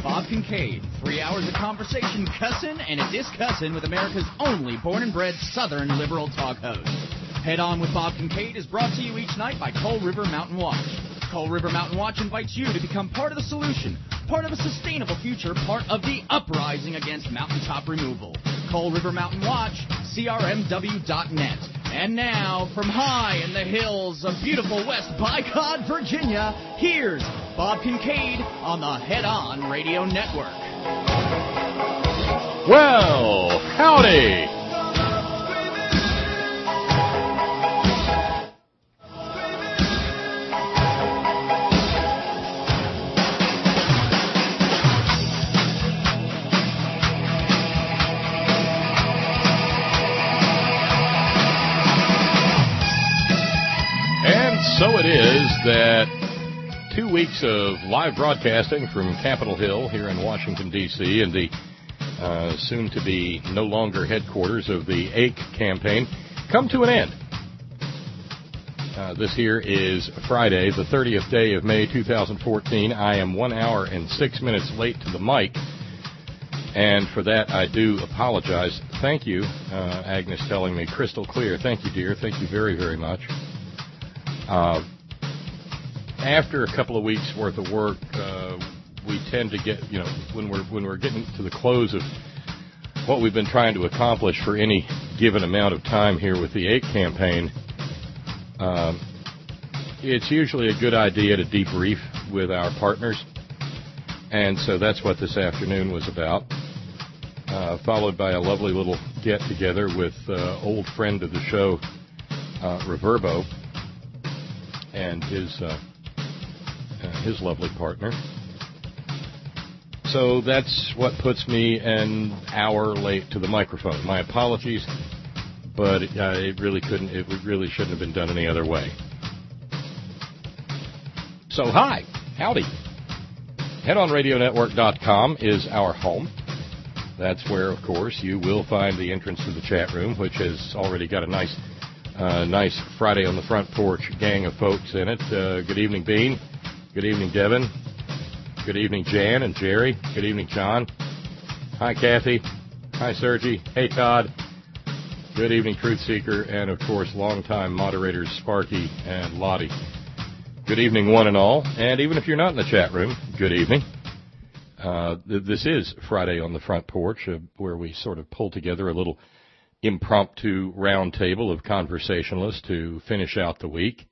Bob Kincaid. 3 hours of conversation cussin' and a discussin' with America's only born-and-bred Southern liberal talk host. Head On with Bob Kincaid is brought to you each night by Coal River Mountain Watch. Coal River Mountain Watch invites you to become part of the solution, part of a sustainable future, part of the uprising against mountaintop removal. Coal River Mountain Watch, crmw.net. And now, from high in the hills of beautiful West Bicod, Virginia, here's Bob Kincaid on the Head On Radio Network. Well, howdy. So it is that 2 weeks of live broadcasting from Capitol Hill here in Washington, D.C., and the soon-to-be no longer headquarters of the AIC campaign come to an end. This here is Friday, the 30th day of May, 2014. I am 1 hour and 6 minutes late to the mic, and for that I do apologize. Thank you, Agnes telling me crystal clear. Thank you, dear. Thank you very, very much. After a couple of weeks worth of work, we tend to get, when we're getting to the close of what we've been trying to accomplish for any given amount of time here with the AIC campaign, it's usually a good idea to debrief with our partners. And so that's what this afternoon was about, followed by a lovely little get-together with old friend of the show, Reverbo, and his lovely partner. So that's what puts me an hour late to the microphone. My apologies, but it really shouldn't have been done any other way. So hi, howdy. HeadOnRadioNetwork.com is our home. That's where, of course, you will find the entrance to the chat room, which has already got a nice Friday on the Front Porch gang of folks in it. Good evening, Bean. Good evening, Devin. Good evening, Jan and Jerry. Good evening, John. Hi, Kathy. Hi, Sergi. Hey, Todd. Good evening, Truth Seeker. And, of course, longtime moderators Sparky and Lottie. Good evening, one and all. And even if you're not in the chat room, good evening. This is Friday on the Front Porch, where we sort of pull together a little impromptu round table of conversationalists to finish out the week.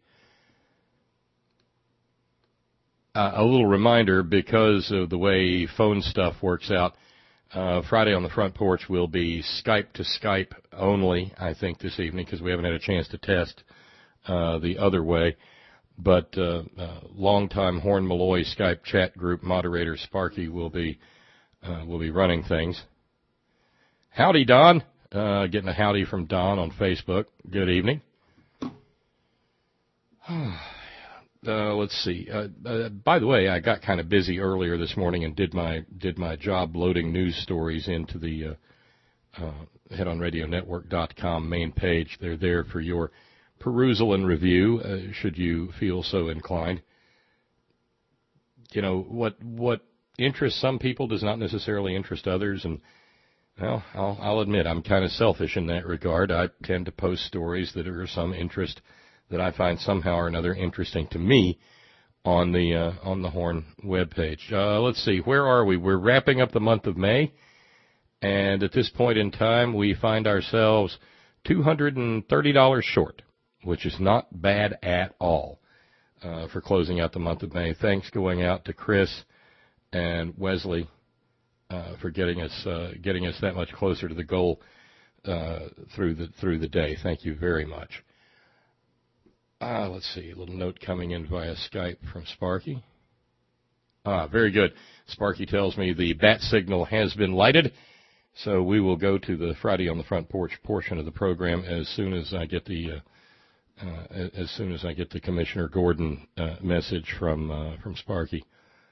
A little reminder, because of the way phone stuff works out, Friday on the Front Porch will be Skype to Skype only, I think, this evening, because we haven't had a chance to test the other way. But longtime Horn Malloy Skype chat group moderator Sparky will be running things. Howdy, Don. Getting a howdy from Don on Facebook. Good evening. Let's see. By the way, I got kind of busy earlier this morning and did my job loading news stories into the HeadOnRadioNetwork.com main page. They're there for your perusal and review, should you feel so inclined. What interests some people does not necessarily interest others, and well, I'll admit I'm kind of selfish in that regard. I tend to post stories that are of some interest that I find somehow or another interesting to me on the Horn webpage. Let's see, where are we? We're wrapping up the month of May, and at this point in time, we find ourselves $230 short, which is not bad at all for closing out the month of May. Thanks going out to Chris and Wesley for getting us that much closer to the goal through the day. Thank you very much. Let's see, a little note coming in via Skype from Sparky. Very good. Sparky tells me the bat signal has been lighted, so we will go to the Friday on the Front Porch portion of the program as soon as I get the Commissioner Gordon message from Sparky.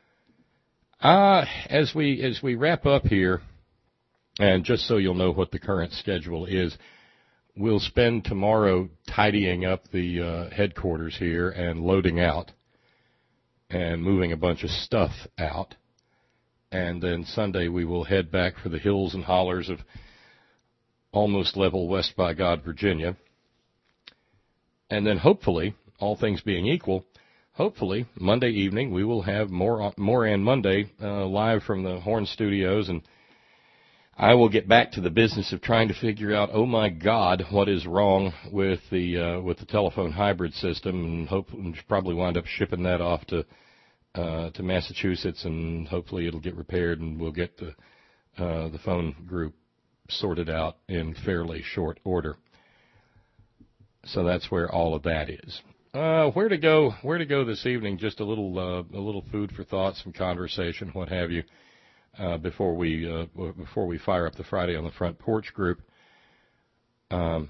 As we wrap up here, and just so you'll know what the current schedule is, we'll spend tomorrow tidying up the headquarters here and loading out and moving a bunch of stuff out. And then Sunday we will head back for the hills and hollers of almost level West by God, Virginia. And then hopefully, all things being equal, hopefully Monday evening we will have Moran Monday live from the Horn Studios, and I will get back to the business of trying to figure out, oh my God, what is wrong with the telephone hybrid system, and probably wind up shipping that off to Massachusetts, and hopefully it'll get repaired, and we'll get the phone group sorted out in fairly short order. So that's where all of that is. Where to go this evening? Just a little food for thought, some conversation, what have you, before we fire up the Friday on the Front Porch group. The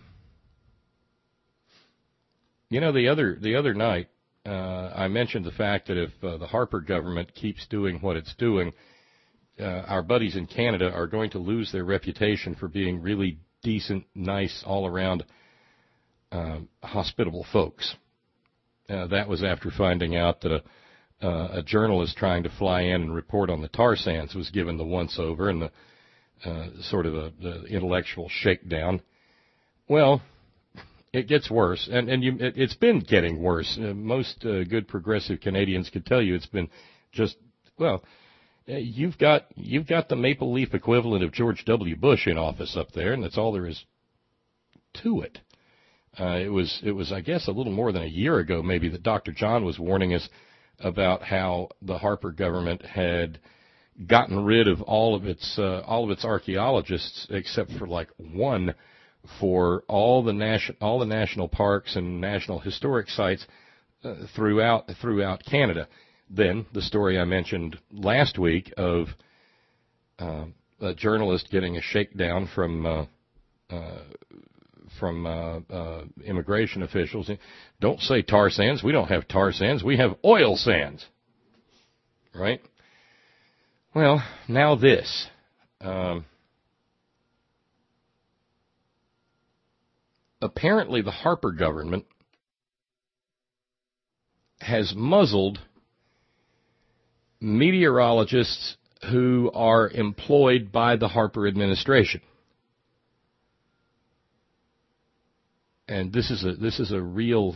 other night, I mentioned the fact that if the Harper government keeps doing what it's doing, our buddies in Canada are going to lose their reputation for being really decent, nice, all-around, hospitable folks. That was after finding out that a journalist trying to fly in and report on the tar sands was given the once-over and the intellectual shakedown. Well, it gets worse, and it's been getting worse. Most good progressive Canadians could tell you it's been just, well, you've got the maple leaf equivalent of George W. Bush in office up there, and that's all there is to it. It was, I guess, a little more than a year ago, maybe, that Dr. John was warning us about how the Harper government had gotten rid of all of its archaeologists except for like one for all the national parks and national historic sites throughout Canada. Then the story I mentioned last week of a journalist getting a shakedown from immigration officials. Don't say tar sands. We don't have tar sands. We have oil sands. Right? Well, now this. Apparently the Harper government has muzzled meteorologists who are employed by the Harper administration. And this is a real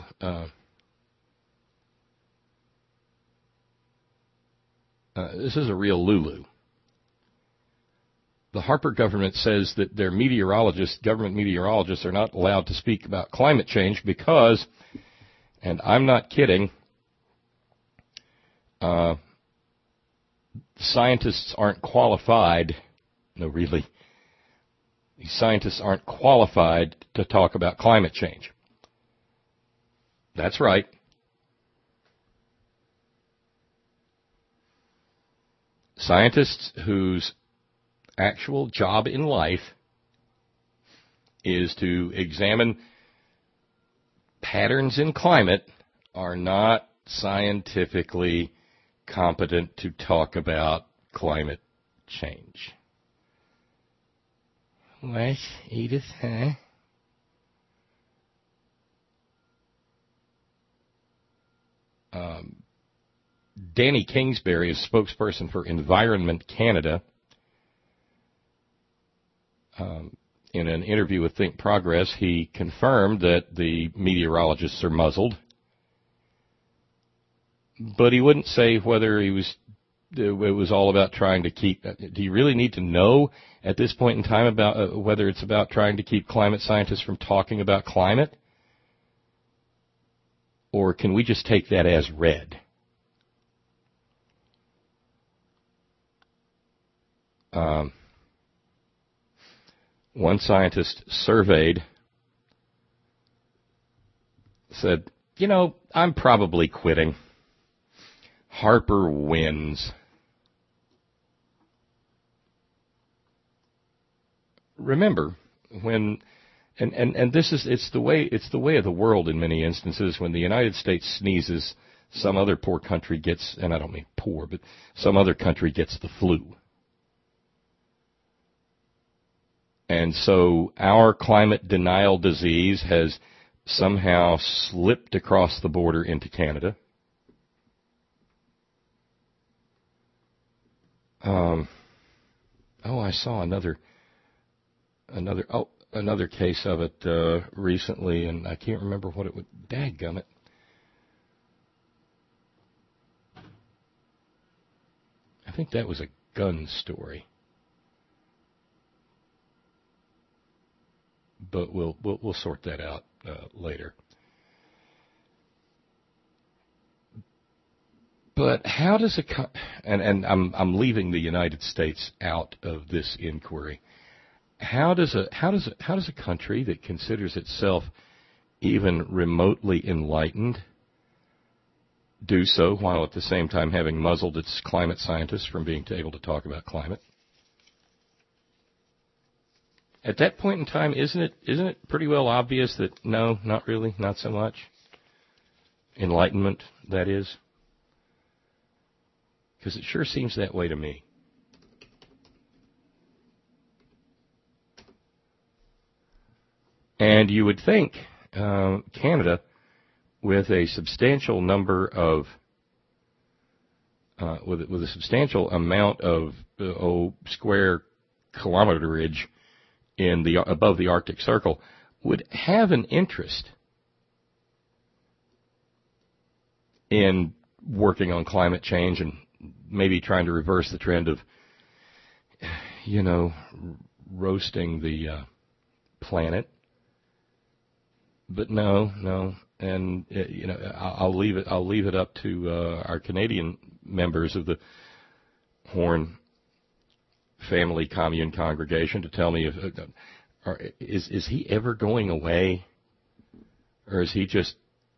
lulu. The Harper government says that their government meteorologists, are not allowed to speak about climate change because, and I'm not kidding, scientists aren't qualified. No, really. These scientists aren't qualified to talk about climate change. That's right. Scientists whose actual job in life is to examine patterns in climate are not scientifically competent to talk about climate change. What, Edith, huh? Danny Kingsbury is spokesperson for Environment Canada. In an interview with Think Progress, he confirmed that the meteorologists are muzzled, but he wouldn't say whether it was all about trying to keep. Do you really need to know at this point in time about whether it's about trying to keep climate scientists from talking about climate? Or can we just take that as read? One scientist surveyed said, I'm probably quitting. Harper wins. Remember, when and this is it's the way of the world in many instances. When the United States sneezes, some other poor country gets, and I don't mean poor, but some other country gets the flu. And so our climate denial disease has somehow slipped across the border into Canada. I saw another case of it recently, and I can't remember what it would. Dadgummit. I think that was a gun story. But we'll sort that out later. But how does and I'm leaving the United States out of this inquiry. How does a country that considers itself even remotely enlightened do so while at the same time having muzzled its climate scientists from being able to talk about climate? At that point in time, isn't it pretty well obvious that no, not really, not so much? Enlightenment, that is. Because it sure seems that way to me. And you would think Canada, with a substantial number of, with a substantial amount of square kilometerage in the above the Arctic Circle, would have an interest in working on climate change and maybe trying to reverse the trend of, roasting the planet. But no, and I'll leave it up to our Canadian members of the Horn Family Commune congregation to tell me is he ever going away, or is he just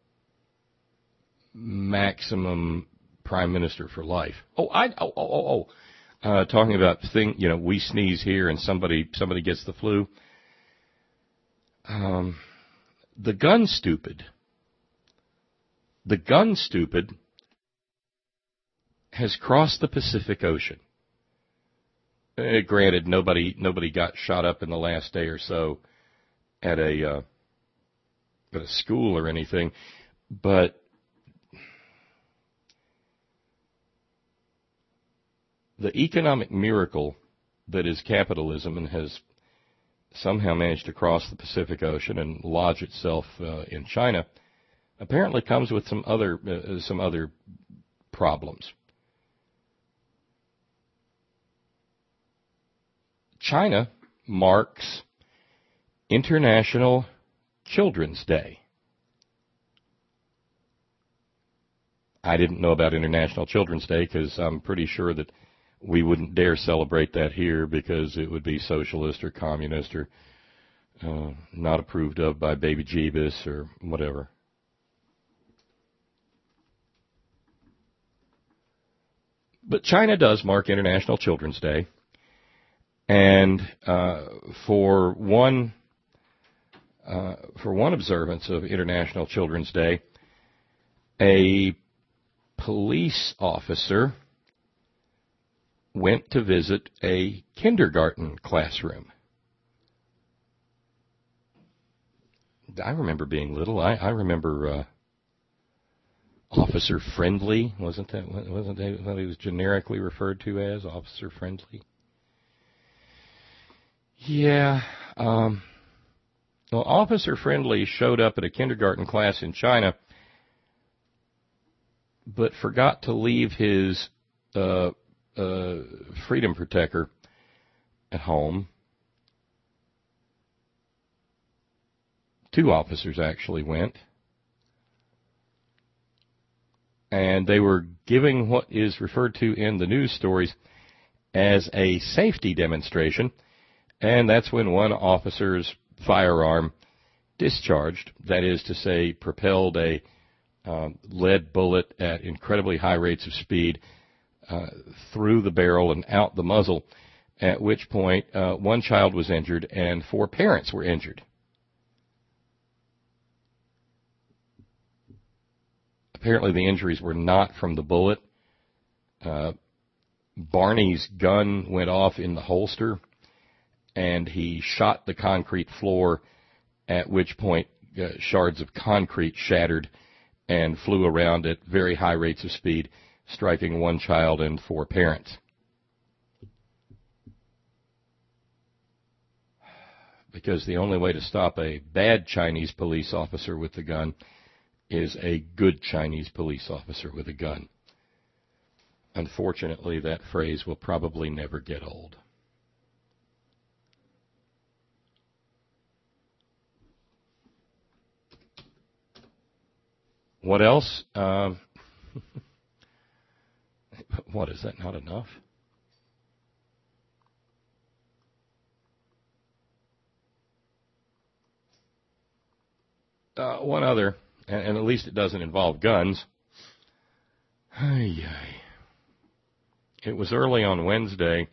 maximum prime minister for life? Talking about we sneeze here and somebody gets the flu. The gun stupid has crossed the Pacific Ocean. Granted, nobody got shot up in the last day or so at a school or anything, but the economic miracle that is capitalism and has somehow managed to cross the Pacific Ocean and lodge itself in China apparently comes with some other problems. China marks International Children's Day. I didn't know about International Children's Day because I'm pretty sure that we wouldn't dare celebrate that here because it would be socialist or communist or not approved of by Baby Jeebus or whatever. But China does mark International Children's Day. And for one observance of International Children's Day, a police officer went to visit a kindergarten classroom. I remember being little. I remember Officer Friendly. Wasn't that what he was generically referred to as, Officer Friendly? Yeah. Well, Officer Friendly showed up at a kindergarten class in China, but forgot to leave his freedom protector at home. Two officers actually went. And they were giving what is referred to in the news stories as a safety demonstration. And that's when one officer's firearm discharged, that is to say, propelled a lead bullet at incredibly high rates of speed through the barrel and out the muzzle, at which point one child was injured and 4 parents were injured. Apparently the injuries were not from the bullet. Barney's gun went off in the holster, and he shot the concrete floor, at which point shards of concrete shattered and flew around at very high rates of speed, striking one child and 4 parents. because the only way to stop a bad Chinese police officer with the gun is a good Chinese police officer with a gun. Unfortunately, that phrase will probably never get old. What else? What, is that not enough? One other, and at least it doesn't involve guns. It was early on Wednesday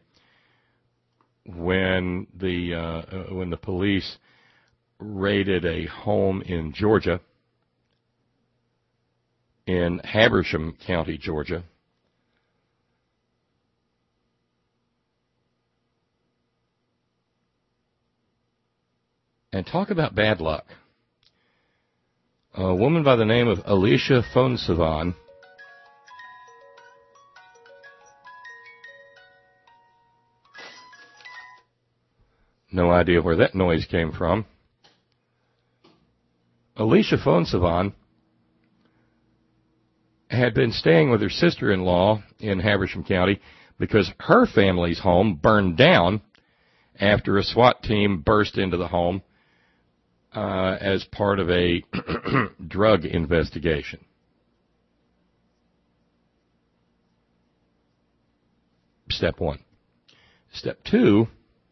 when the police raided a home in Georgia, in Habersham County, Georgia. And talk about bad luck. A woman by the name of Alicia Fonsavan no idea where that noise came from. Alicia Fonsavan had been staying with her sister-in-law in Habersham County because her family's home burned down after a SWAT team burst into the home as part of a drug investigation. Step one. Step two,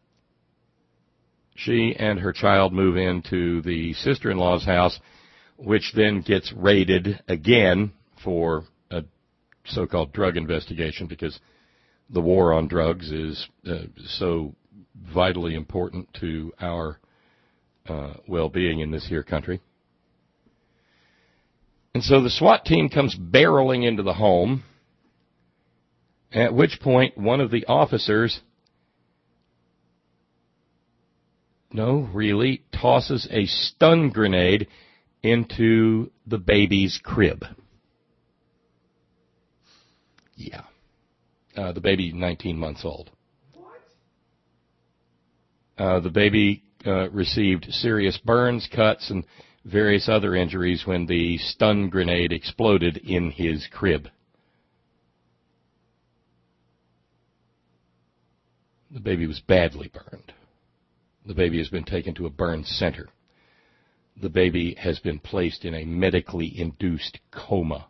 she and her child move into the sister-in-law's house, which then gets raided again for a so-called drug investigation because the war on drugs is so vitally important to our well-being in this here country. And so the SWAT team comes barreling into the home, at which point one of the officers tosses a stun grenade into the baby's crib. Yeah. The baby, 19 months old. What? The baby received serious burns, cuts, and various other injuries when the stun grenade exploded in his crib. The baby was badly burned. The baby has been taken to a burn center. The baby has been placed in a medically induced coma.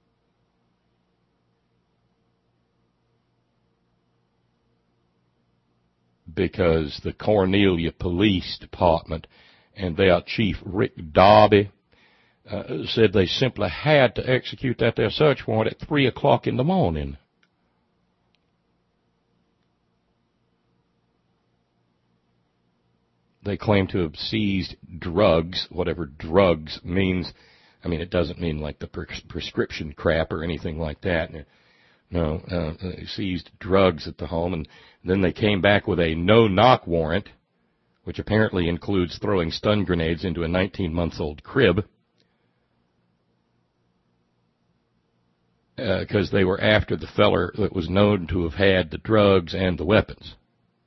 Because the Cornelia Police Department and their chief, Rick Darby, said they simply had to execute that their search warrant at 3 o'clock in the morning. They claim to have seized drugs, whatever drugs means. I mean, it doesn't mean like the prescription crap or anything like that. No, they seized drugs at the home, and then they came back with a no-knock warrant, which apparently includes throwing stun grenades into a 19-month-old crib, because they were after the feller that was known to have had the drugs and the weapons.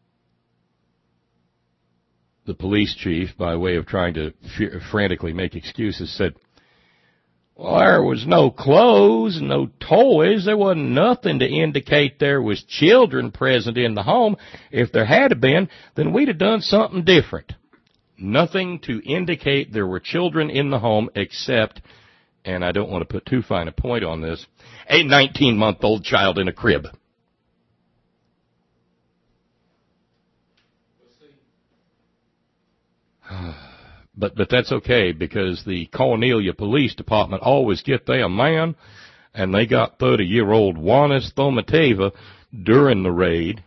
The police chief, by way of trying to frantically make excuses, said, well, there was no clothes, no toys. There wasn't nothing to indicate there was children present in the home. If there had been, then we'd have done something different. Nothing to indicate there were children in the home except, and I don't want to put too fine a point on this, a 19-month-old child in a crib. But that's okay, because the Cornelia Police Department always get their man, and they got 30-year-old Juanis Thomateva during the raid.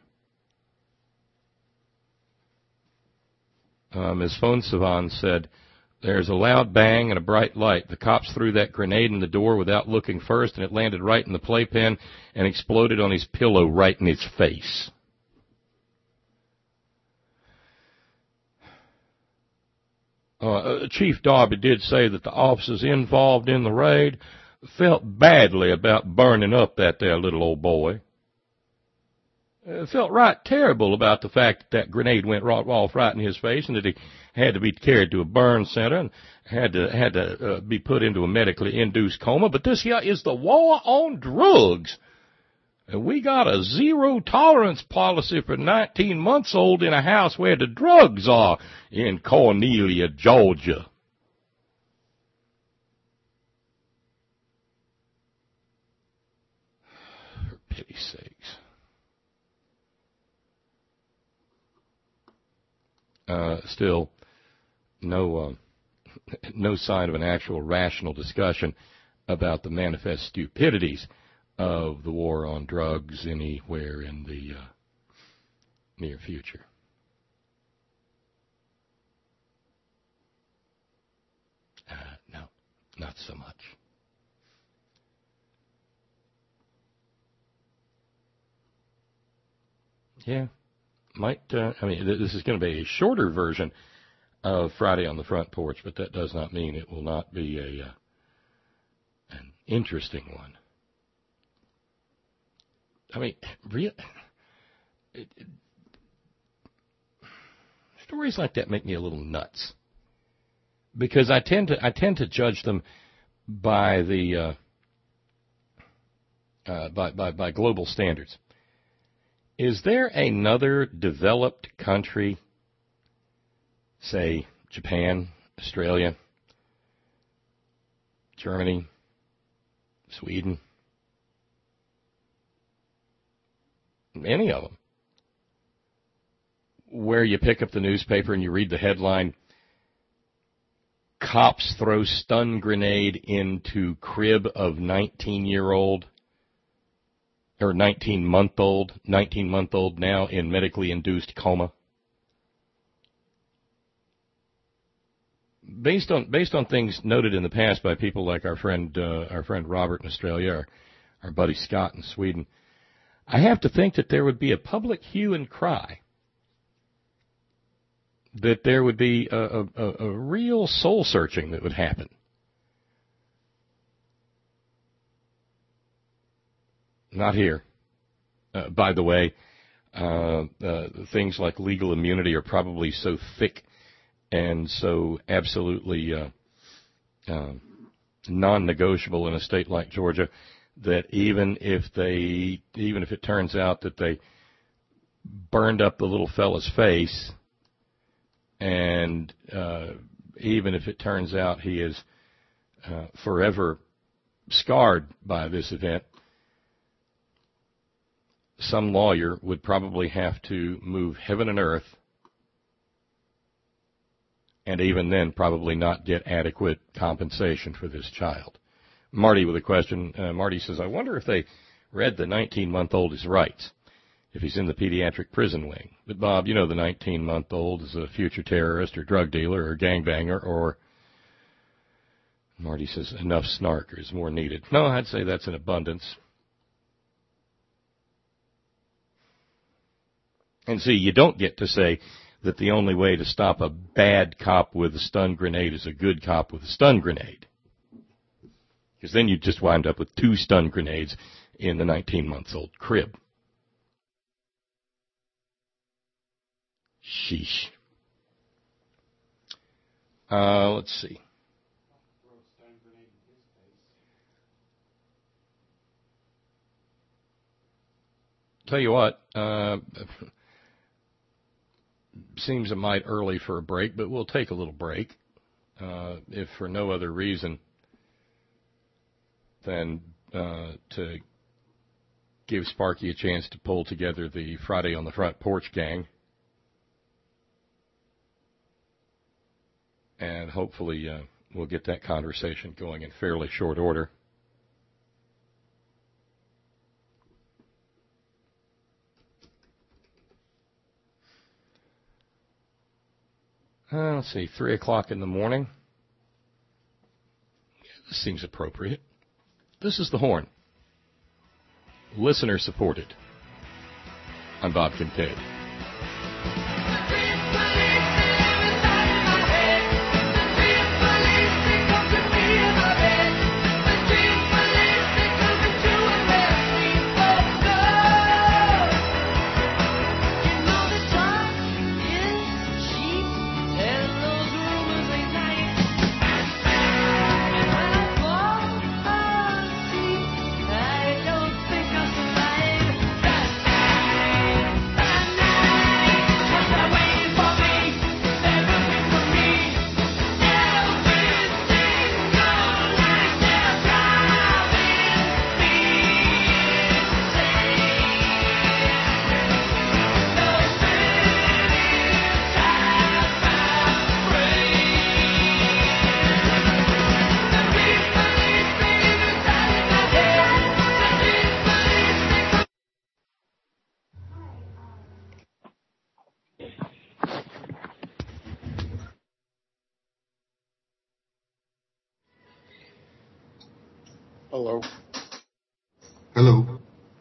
Ms. Fonsavan said, there's a loud bang and a bright light. The cops threw that grenade in the door without looking first, and it landed right in the playpen and exploded on his pillow right in his face. Chief Darby did say that the officers involved in the raid felt badly about burning up that there little old boy. Felt right terrible about the fact that grenade went right off right in his face, and that he had to be carried to a burn center and had to be put into a medically induced coma. But this here is the war on drugs. And we got a zero tolerance policy for 19-months-old in a house where the drugs are in Cornelia, Georgia. For pity's sakes. Still, no sign of an actual rational discussion about the manifest stupidities of the war on drugs anywhere in the near future. No, not so much. Yeah, might. This is going to be a shorter version of Friday on the Front Porch, but that does not mean it will not be an interesting one. I mean, stories like that make me a little nuts because I tend to judge them by the by global standards. Is there another developed country, say Japan, Australia, Germany, Sweden, any of them, where you pick up the newspaper and you read the headline, cops throw stun grenade into crib of 19-year-old or 19-month-old now in medically induced coma? Based on things noted in the past by people like our friend Robert in Australia, our buddy Scott in Sweden, I have to think that there would be a public hue and cry, that there would be a real soul searching that would happen. Not here. By the way, things like legal immunity are probably so thick and so absolutely non-negotiable in a state like Georgia that even if it turns out that they burned up the little fella's face, and even if it turns out he is forever scarred by this event, some lawyer would probably have to move heaven and earth, and even then probably not get adequate compensation for this child. Marty with a question. Marty says, I wonder if they read the 19-month-old his rights, if he's in the pediatric prison wing. But, Bob, you know the 19-month-old is a future terrorist or drug dealer or gangbanger or, Marty says, enough snark is more needed. No, I'd say that's an abundance. And see, you don't get to say that the only way to stop a bad cop with a stun grenade is a good cop with a stun grenade. Because then you just wind up with 2 stun grenades in the 19-month-old crib. Sheesh. Let's see. Tell you what, seems a mite early for a break, but we'll take a little break, if for no other reason than to give Sparky a chance to pull together the Friday on the Front Porch gang. And hopefully we'll get that conversation going in fairly short order. Let's see, 3 o'clock in the morning. Yeah, this seems appropriate. This is The Horn. Listener supported. I'm Bob Kincaid. Hello. Hello.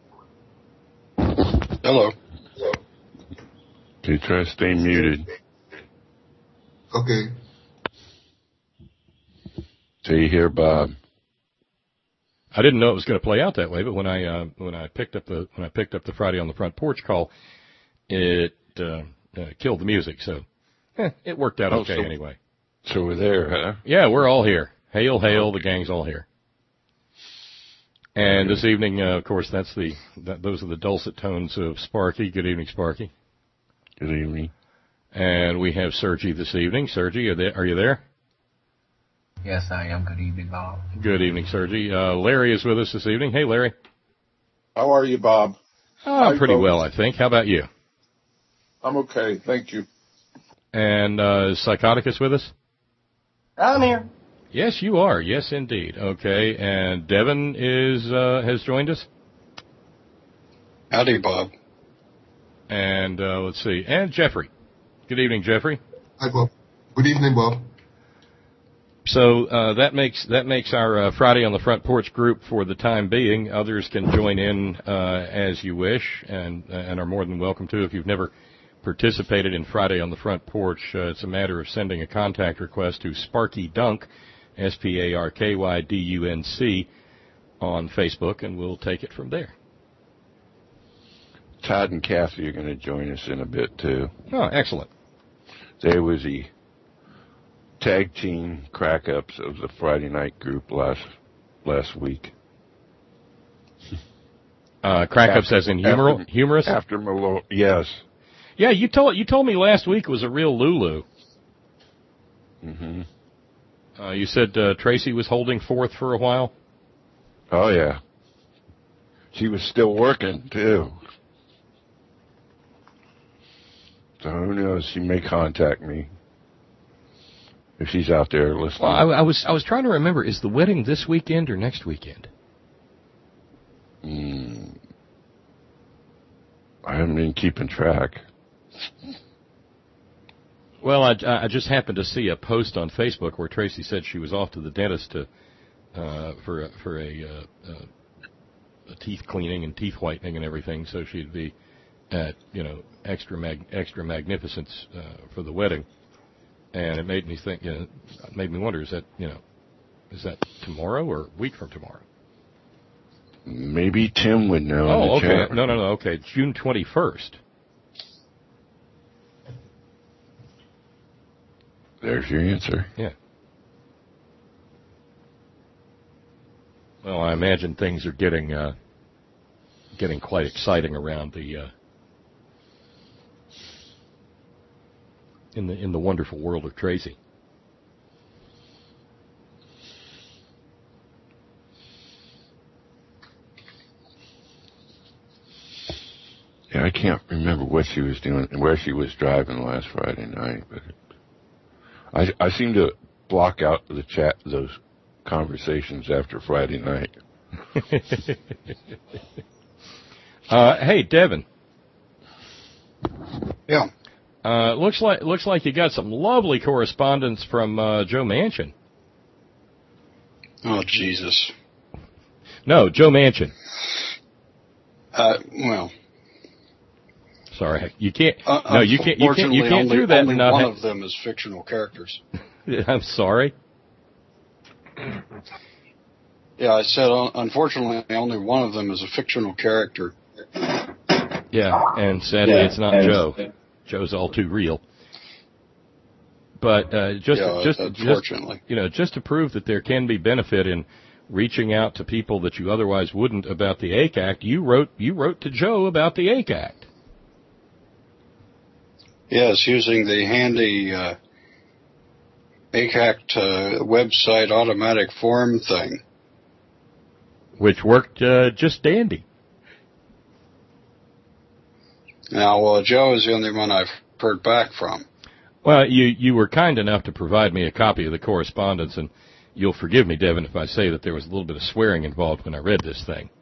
Hello. Okay, try to stay muted. Okay. So you hear Bob. I didn't know it was going to play out that way, but when I picked up the Friday on the Front Porch call, it killed the music. So it worked out okay anyway. So we're there, huh? Yeah, we're all here. Hail, hail! The gang's all here. And this evening, of course, those are the dulcet tones of Sparky. Good evening, Sparky. Good evening. And we have Sergi this evening. Sergi, are you there? Yes, I am. Good evening, Bob. Good evening, Sergi. Larry is with us this evening. Hey, Larry. How are you, Bob? Pretty well, I think. How about you? I'm okay, thank you. And is Psychoticus with us? I'm here. Yes, you are. Yes, indeed. Okay. And Devin has joined us. Howdy, Bob. And let's see. And Jeffrey. Good evening, Jeffrey. Hi, Bob. Good evening, Bob. So that makes our Friday on the Front Porch group for the time being. Others can join in as you wish, and are more than welcome to. If you've never participated in Friday on the Front Porch, it's a matter of sending a contact request to Sparky Dunk, SparkyDunc, on Facebook, and we'll take it from there. Todd and Kathy are going to join us in a bit, too. Oh, excellent. They was the tag team crack-ups of the Friday night group last week. Crack-ups as in humorous? After Malone, yes. Yeah, you told me last week it was a real Lulu. Mm-hmm. You said Tracy was holding forth for a while? Oh, yeah. She was still working, too. So who knows? She may contact me if she's out there listening. Well, I was trying to remember, is the wedding this weekend or next weekend? I haven't been keeping track. Well, I just happened to see a post on Facebook where Tracy said she was off to the dentist for a teeth cleaning and teeth whitening and everything, so she'd be at extra magnificence for the wedding, and it made me think. It made me wonder: is that tomorrow or a week from tomorrow? Maybe Tim would know. Oh, okay. No. Okay, June 21st. There's your answer. Yeah. Well, I imagine things are getting quite exciting around the in the wonderful world of Tracy. Yeah, I can't remember what she was doing and where she was driving last Friday night, but I seem to block out the chat, those conversations after Friday night. Hey, Devin. Yeah. Looks like you got some lovely correspondence from Joe Manchin. Oh, Jesus. No, Joe Manchin. Well. Sorry, you can't. No, you can't. You can't do that. Only one of them is fictional characters. I'm sorry. Yeah, I said, unfortunately, only one of them is a fictional character. Yeah, and sadly, it's not Joe. Joe's all too real. But just to prove that there can be benefit in reaching out to people that you otherwise wouldn't about the ACAC, you wrote to Joe about the ACAC. Yes, using the handy ACAC website automatic form thing. Which worked just dandy. Now, well, Joe is the only one I've heard back from. Well, you were kind enough to provide me a copy of the correspondence, and you'll forgive me, Devin, if I say that there was a little bit of swearing involved when I read this thing.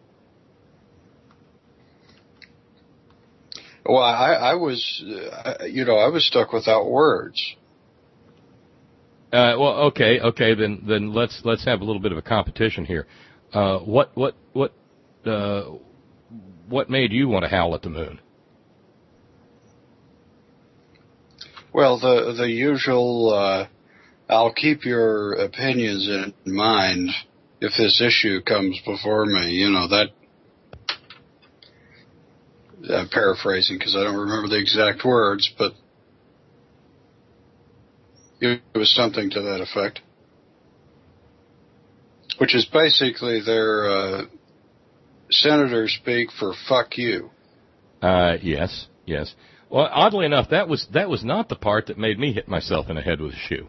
Well, I was stuck without words. Well, okay, then let's have a little bit of a competition here. What made you want to howl at the moon? Well, the usual, I'll keep your opinions in mind if this issue comes before me. You know, that, I'm paraphrasing because I don't remember the exact words, but it was something to that effect. Which is basically their senator speak for fuck you. Yes. Well, oddly enough, that was not the part that made me hit myself in the head with a shoe.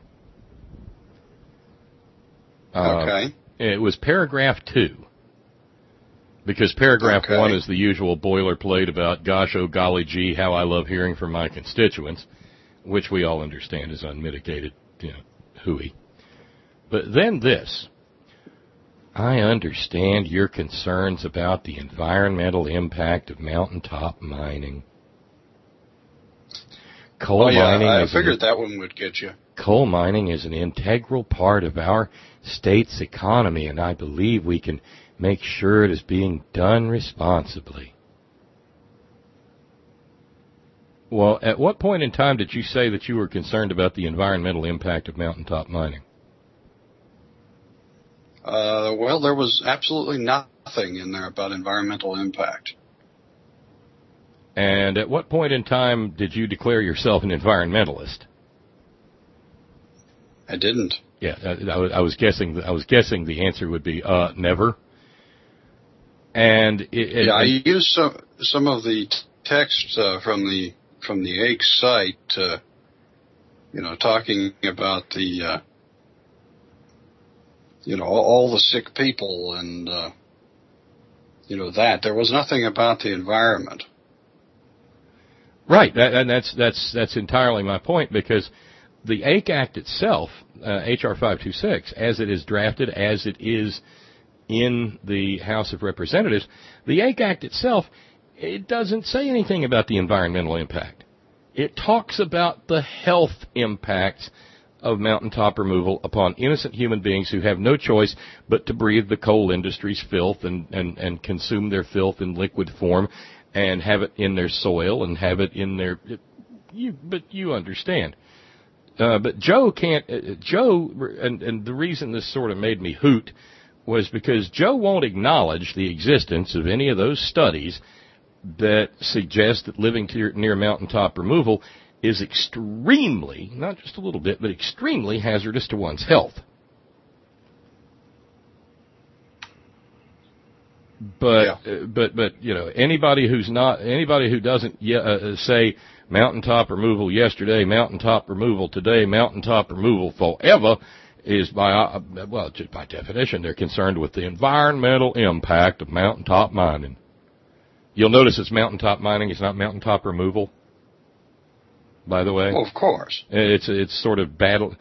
Okay. It was paragraph 2. Because paragraph 1 is the usual boilerplate about, gosh, oh, golly gee, how I love hearing from my constituents, which we all understand is unmitigated, hooey. But then this. I understand your concerns about the environmental impact of mountaintop mining. I figured that one would get you. Coal mining is an integral part of our state's economy, and I believe we can make sure it is being done responsibly. Well, at what point in time did you say that you were concerned about the environmental impact of mountaintop mining? Well, there was absolutely nothing in there about environmental impact. And at what point in time did you declare yourself an environmentalist? I didn't. Yeah, I was guessing the answer would be never. And I used some of the text from the AIC site, talking about the all the sick people and that there was nothing about the environment. Right, and that's entirely my point, because the AIC Act itself, H.R. 526, as it is drafted, as it is in the House of Representatives, the AIC Act itself, it doesn't say anything about the environmental impact. It talks about the health impacts of mountaintop removal upon innocent human beings who have no choice but to breathe the coal industry's filth and consume their filth in liquid form and have it in their soil and have it in their... But you understand. But Joe can't... and the reason this sort of made me hoot was because Joe won't acknowledge the existence of any of those studies that suggest that living near mountaintop removal is extremely, not just a little bit, but extremely hazardous to one's health. But anybody who doesn't say mountaintop removal yesterday, mountaintop removal today, mountaintop removal forever is just by definition, they're concerned with the environmental impact of mountaintop mining. You'll notice it's mountaintop mining, it's not mountaintop removal, by the way. Oh, of course. It's sort of battle.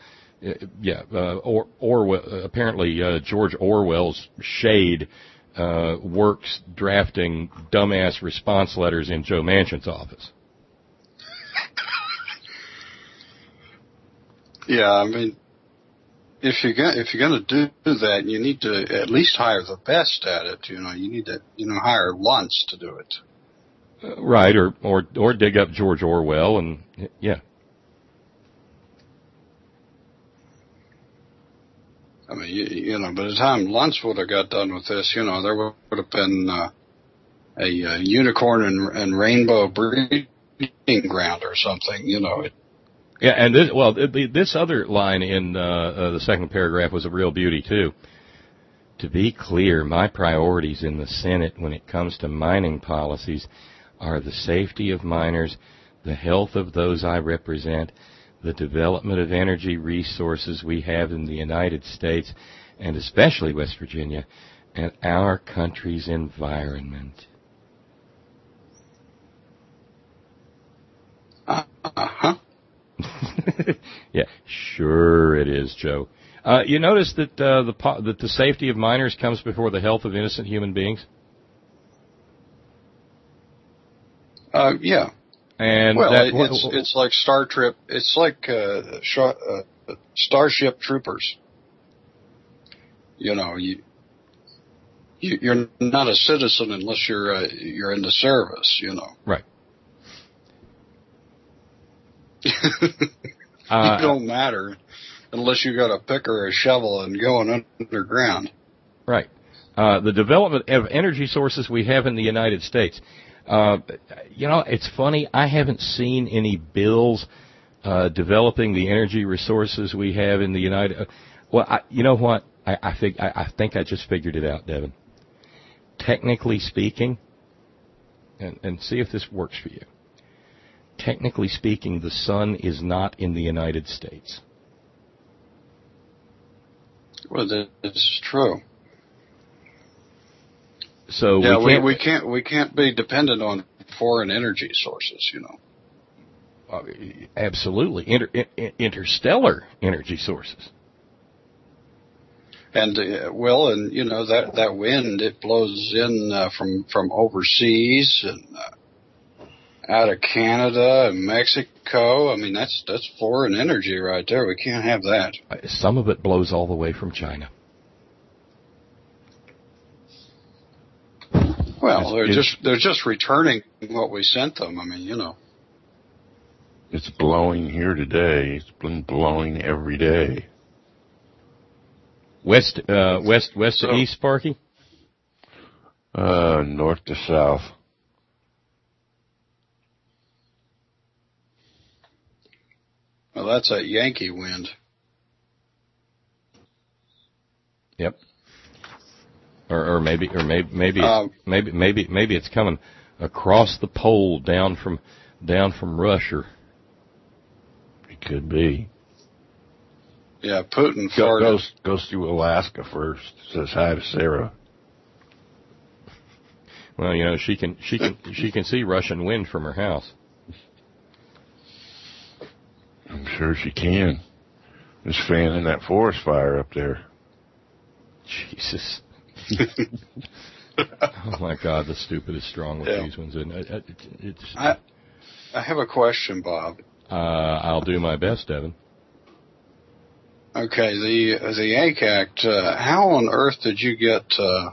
Orwell, apparently George Orwell's shade works drafting dumbass response letters in Joe Manchin's office. Yeah, I mean, if you're going to do that, you need to at least hire the best at it. You need to hire Luntz to do it. Right, or dig up George Orwell and yeah. I mean, by the time Luntz would have got done with this, there would have been a unicorn and rainbow breeding ground or something. Yeah, and this other line in the second paragraph was a real beauty too. To be clear, my priorities in the Senate when it comes to mining policies are the safety of miners, the health of those I represent, the development of energy resources we have in the United States, and especially West Virginia, and our country's environment. Uh-huh. Yeah, sure it is, Joe. You notice that that the safety of miners comes before the health of innocent human beings? Yeah. And it's like Star Trek. It's like Starship Troopers. you're not a citizen unless you're in the service, you know. Right. You don't matter unless you got a pick or a shovel and going underground. Right. The development of energy sources we have in the United States. It's funny. I haven't seen any bills developing the energy resources we have in the United. You know what? I think I just figured it out, Devin. Technically speaking, and see if this works for you. Technically speaking, the sun is not in the United States. Well, that's true. So we can't be dependent on foreign energy sources, you know. Absolutely, interstellar energy sources. And and you know that wind, it blows in from overseas and out of Canada and Mexico. I mean, that's foreign energy right there. We can't have that. Some of it blows all the way from China. Well, they're just returning what we sent them. I mean, you know. It's blowing here today. It's been blowing every day. West to east, Sparky? North to south. Well, that's that Yankee wind. Yep. Or maybe it's coming across the pole down from Russia. It could be. Yeah, Putin farted. Goes through Alaska first. Says hi to Sarah. Well, you know, she can see Russian wind from her house. I'm sure she can. Just fanning that forest fire up there. Jesus. Oh my God, the stupid is strong with these ones, and I have a question, Bob. I'll do my best, Devin. Okay, the ACAC. How on earth did you get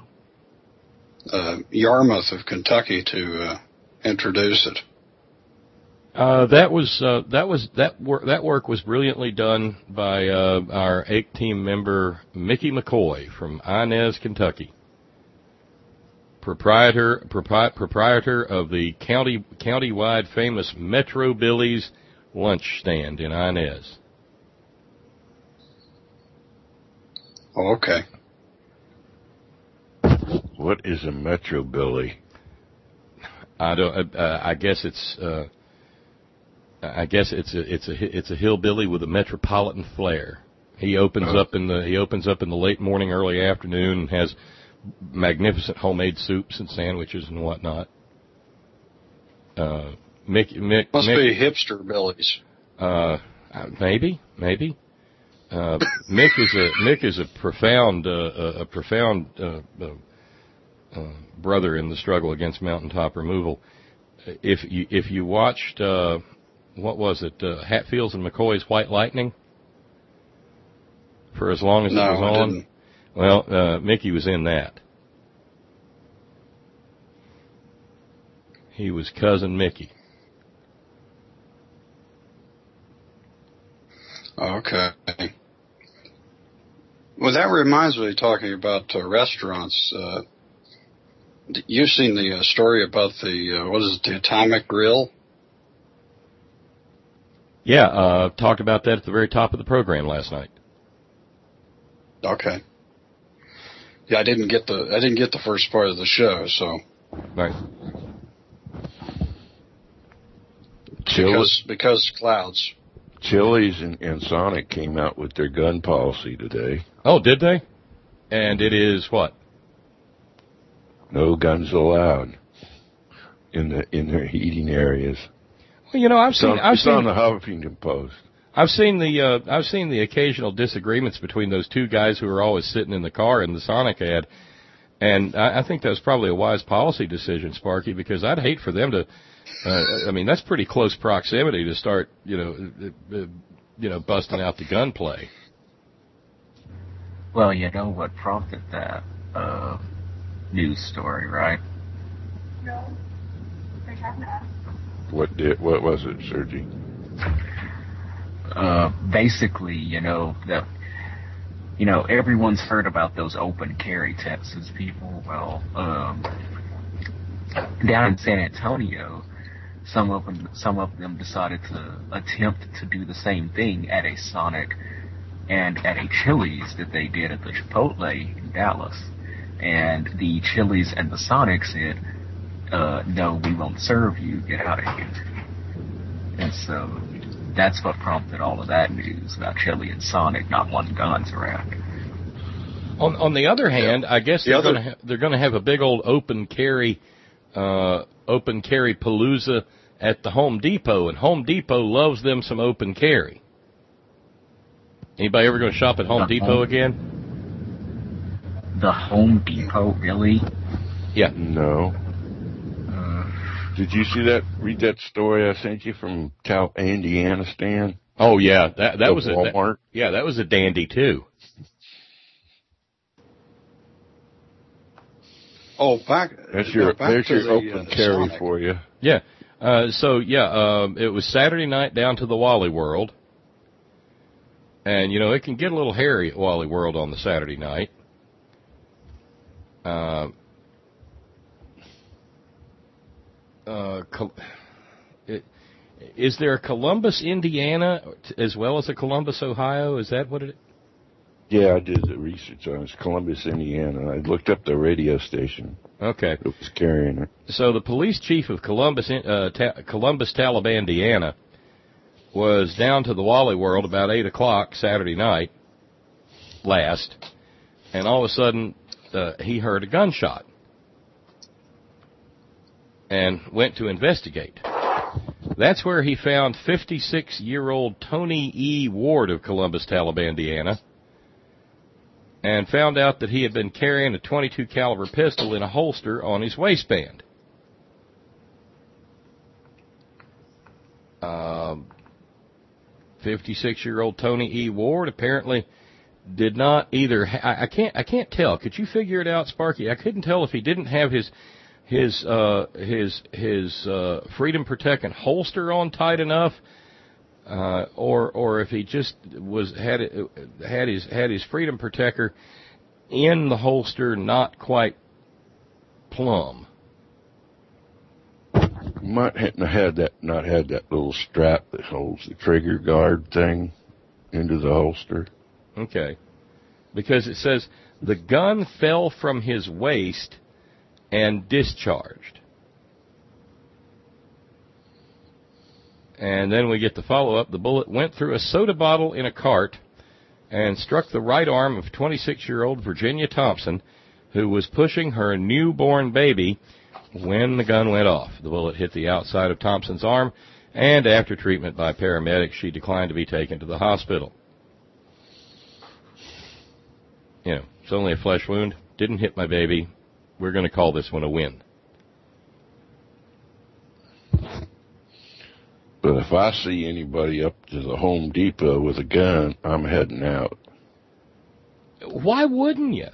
Yarmouth of Kentucky to introduce it? That work was brilliantly done by our AIC team member Mickey McCoy from Inez, Kentucky, proprietor of the county-wide famous Metro Billy's lunch stand in Inez. Oh, okay. What is a Metro Billy? I guess it's a hillbilly with a metropolitan flair. He opens up in the late morning, early afternoon, and has magnificent homemade soups and sandwiches and whatnot. Mick must be hipster Billies. Maybe. Mick is a profound brother in the struggle against mountaintop removal. If you watched what was it, Hatfields and McCoy's White Lightning, for as long as it was on? I didn't. Well, Mickey was in that. He was Cousin Mickey. Okay. Well, that reminds me, talking about restaurants. You've seen the story about the Atomic Grill? Yeah, talked about that at the very top of the program last night. Okay. Yeah, I didn't get the first part of the show, so. Right. Because clouds. Chili's and Sonic came out with their gun policy today. Oh, did they? And it is what? No guns allowed in their eating areas. Well, you know, It's on the Huffington Post. I've seen the occasional disagreements between those two guys who are always sitting in the car in the Sonic ad, and I think that was probably a wise policy decision, Sparky, because I'd hate for them to. I mean, that's pretty close proximity to start, busting out the gunplay. Well, you know what prompted that? news story, right? No. They have not. What was it, Sergi? Basically, everyone's heard about those open carry Texas people. Well, down in San Antonio, some of them decided to attempt to do the same thing at a Sonic and at a Chili's that they did at the Chipotle in Dallas. And the Chili's and the Sonic said, no, we won't serve you, get out of here. And so that's what prompted all of that news about Chili and Sonic not wanting guns around. On the other hand, I guess they're going to have a big old open carry palooza at the Home Depot, and Home Depot loves them some open carry. Anybody ever going to shop at Home Depot again? The Home Depot, really? Yeah. No. Did you read that story I sent you from Indiana, Stan? Oh yeah, that was Walmart. That was a dandy too. Oh, There's your the open carry Sonic. for you. Yeah. It was Saturday night down to the Wally World. And, it can get a little hairy at Wally World on the Saturday night. Is there a Columbus, Indiana, as well as a Columbus, Ohio? Is that what it is? Yeah, I did the research on it. It's Columbus, Indiana. I looked up the radio station. Okay. It was carrying it. So the police chief of Columbus, Taliban, Indiana, was down to the Wally World about 8 o'clock Saturday night last, and all of a sudden he heard a gunshot and went to investigate. That's where he found 56-year-old Tony E. Ward of Columbus, Taliban, Indiana, and found out that he had been carrying a .22 caliber pistol in a holster on his waistband. 56-year-old Tony E. Ward apparently did not either. I can't tell. Could you figure it out, Sparky? I couldn't tell if he didn't have his freedom protectant holster on tight enough, or if he just had his freedom protector in the holster not quite plumb. Might not have that little strap that holds the trigger guard thing into the holster. Okay. Because it says the gun fell from his waist and discharged. And then we get the follow-up. The bullet went through a soda bottle in a cart and struck the right arm of 26-year-old Virginia Thompson, who was pushing her newborn baby when the gun went off. The bullet hit the outside of Thompson's arm, and after treatment by paramedics, she declined to be taken to the hospital. It's only a flesh wound. Didn't hit my baby. We're going to call this one a win. But if I see anybody up to the Home Depot with a gun, I'm heading out. Why wouldn't you?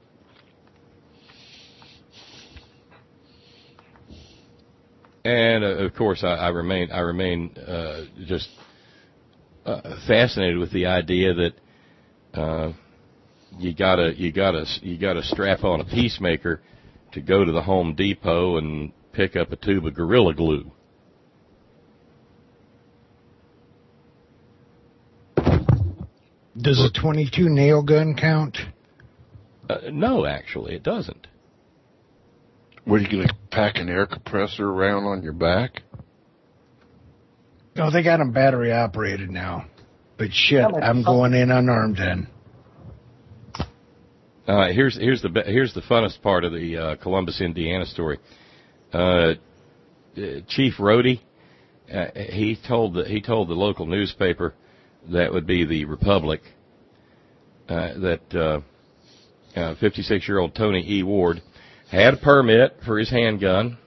And of course, I remain just fascinated with the idea that you gotta strap on a peacemaker to go to the Home Depot and pick up a tube of Gorilla Glue. Does a .22 nail gun count? No, actually, it doesn't. What, are you going to pack an air compressor around on your back? No, they got them battery operated now. But shit, I'm going in unarmed then. Here's the funnest part of the Columbus, Indiana story. Chief Rohde, he told the local newspaper, that would be the Republic, that 56-year-old Tony E. Ward had a permit for his handgun,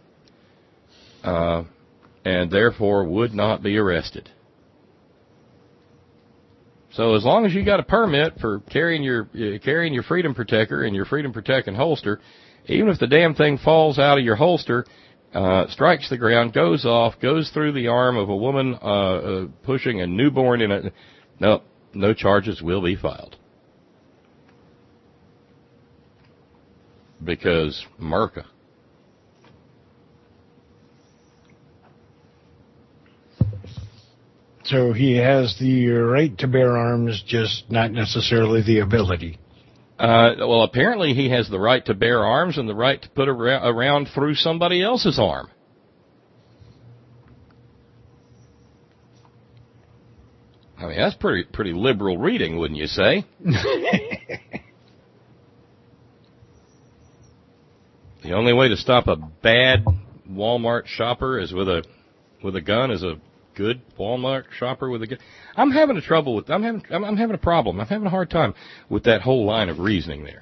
and therefore would not be arrested. So as long as you got a permit for carrying your Freedom Protector and your Freedom Protecting holster, even if the damn thing falls out of your holster, strikes the ground, goes off, goes through the arm of a woman pushing a newborn in it, no charges will be filed. Because America. So he has the right to bear arms, just not necessarily the ability. Well, apparently he has the right to bear arms and the right to put a round through somebody else's arm. I mean, that's pretty liberal reading, wouldn't you say? The only way to stop a bad Walmart shopper is with a gun, is a good Walmart shopper with a gun. I'm having a problem. I'm having a hard time with that whole line of reasoning there.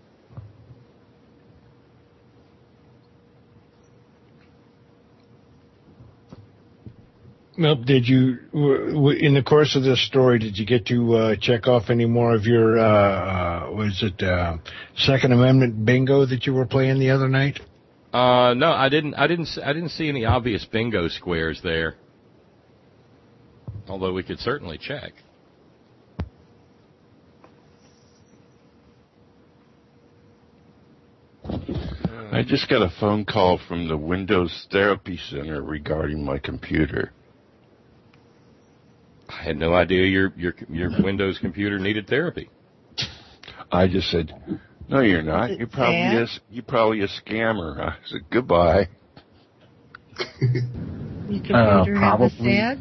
Well, did you, in the course of this story, did you get to check off any more of your, Second Amendment bingo that you were playing the other night? No, I didn't see any obvious bingo squares there. Although we could certainly check. I just got a phone call from the Windows Therapy Center regarding my computer. I had no idea your Windows computer needed therapy. I just said, "No, you're not. You're probably a scammer." I said, "Goodbye." Your computer have the SADs?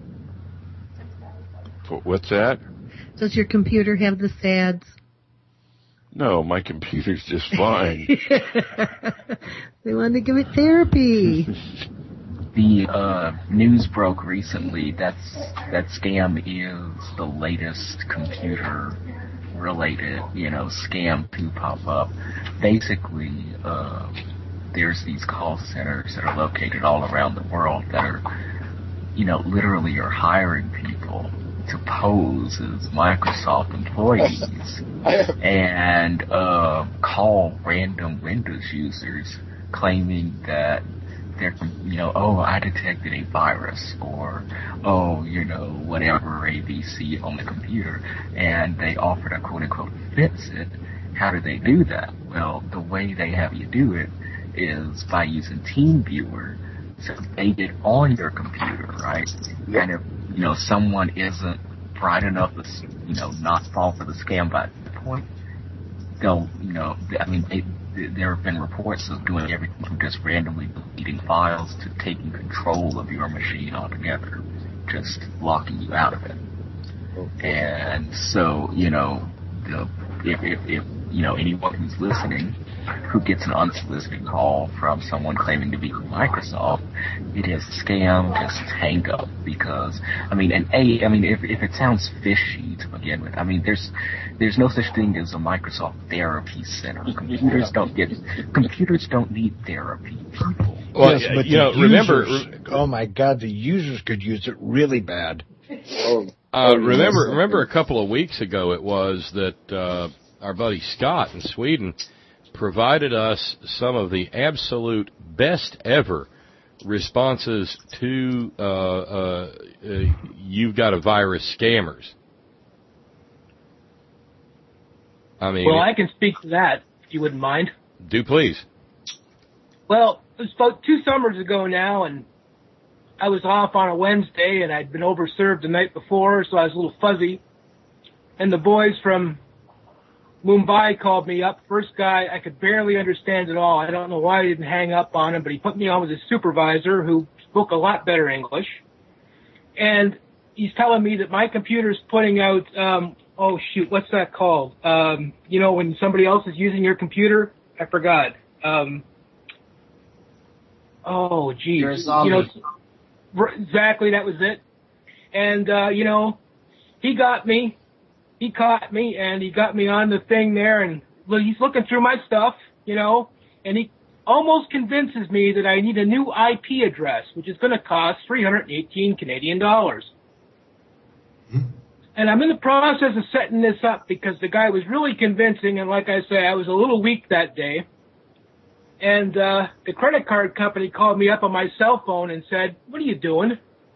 What's that? Does your computer have the SADs? No, my computer's just fine. They wanted to give it therapy. The news broke recently that scam is the latest computer-related, scam to pop up. Basically, there's these call centers that are located all around the world that are, literally are hiring people to pose as Microsoft employees and call random Windows users claiming that they're, I detected a virus or, whatever ABC on the computer, and they offer to quote-unquote fix it. How do they do that? Well, the way they have you do it is by using TeamViewer. So they get on your computer, right? And if, someone isn't bright enough to, not fall for the scam by that point, they'll, there have been reports of doing everything from just randomly deleting files to taking control of your machine altogether, just locking you out of it. And so, if anyone who's listening who gets an unsolicited call from someone claiming to be from Microsoft, it is a scam, just hang up, because, if it sounds fishy to begin with, there's no such thing as a Microsoft therapy center. Computers don't need therapy, people. Well, yes, but remember, oh my God, the users could use it really bad. Remember a couple of weeks ago it was that our buddy Scott in Sweden provided us some of the absolute best ever responses to you've got a virus scammers. Well, I can speak to that, if you wouldn't mind. Do please. Well, it was about 2 summers ago now, and I was off on a Wednesday, and I'd been overserved the night before, so I was a little fuzzy. And the boys from Mumbai called me up. First guy, I could barely understand at all. I don't know why I didn't hang up on him, but he put me on with his supervisor, who spoke a lot better English. And he's telling me that my computer's putting out, what's that called? When somebody else is using your computer? I forgot. Exactly, that was it. And, he got me. He caught me, and he got me on the thing there, and he's looking through my stuff, and he almost convinces me that I need a new IP address, which is going to cost $318 Canadian. And And I'm in the process of setting this up because the guy was really convincing, and like I say, I was a little weak that day. And the credit card company called me up on my cell phone and said, "What are you doing?"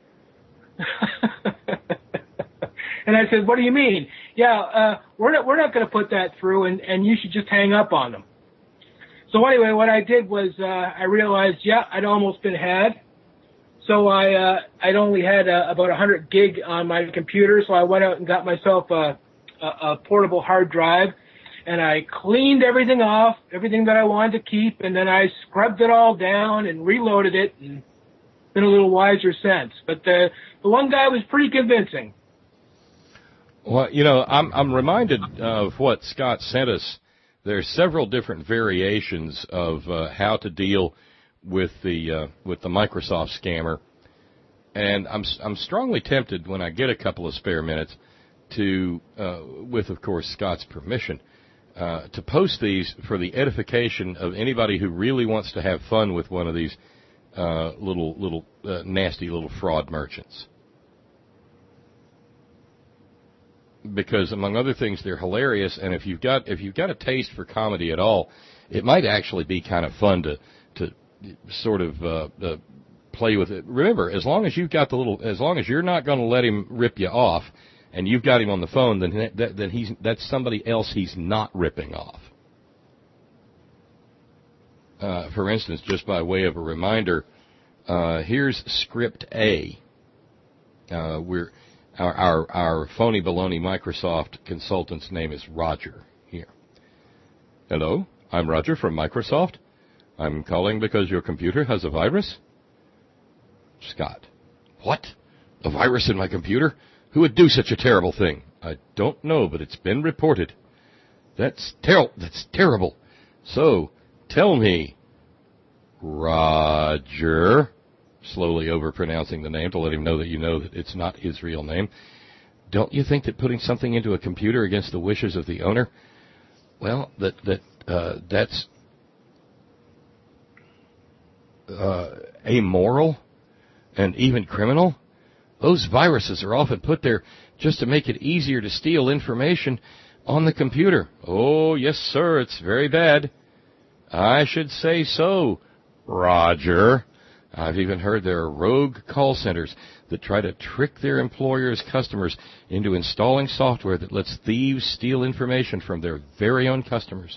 And I said, "What do you mean?" "Yeah, we're not going to put that through, and you should just hang up on them." So anyway, what I did was I realized, I'd almost been had. So I'd only had about 100 gig on my computer, so I went out and got myself a portable hard drive, and I cleaned everything off, everything that I wanted to keep, and then I scrubbed it all down and reloaded it, and been a little wiser since. But the one guy was pretty convincing. Well, you know, I'm reminded of what Scott sent us. There's several different variations of how to deal with the Microsoft scammer, and I'm strongly tempted when I get a couple of spare minutes to, with of course Scott's permission, to post these for the edification of anybody who really wants to have fun with one of these little nasty little fraud merchants. Because among other things, they're hilarious, and if you've got a taste for comedy at all, it might actually be kind of fun to sort of play with it. Remember, as long as you're not going to let him rip you off, and you've got him on the phone, then that's somebody else he's not ripping off. For instance, just by way of a reminder, here's script A. Our phony baloney Microsoft consultant's name is Roger here. "Hello, I'm Roger from Microsoft. I'm calling because your computer has a virus." Scott: "What? A virus in my computer? Who would do such a terrible thing?" "I don't know, but it's been reported." That's terrible. So, tell me, Roger," slowly overpronouncing the name to let him know that it's not his real name, "don't you think that putting something into a computer against the wishes of the owner, well, that's amoral and even criminal? Those viruses are often put there just to make it easier to steal information on the computer." "Oh, yes, sir, it's very bad." "I should say so, Roger. I've even heard there are rogue call centers that try to trick their employers' customers into installing software that lets thieves steal information from their very own customers."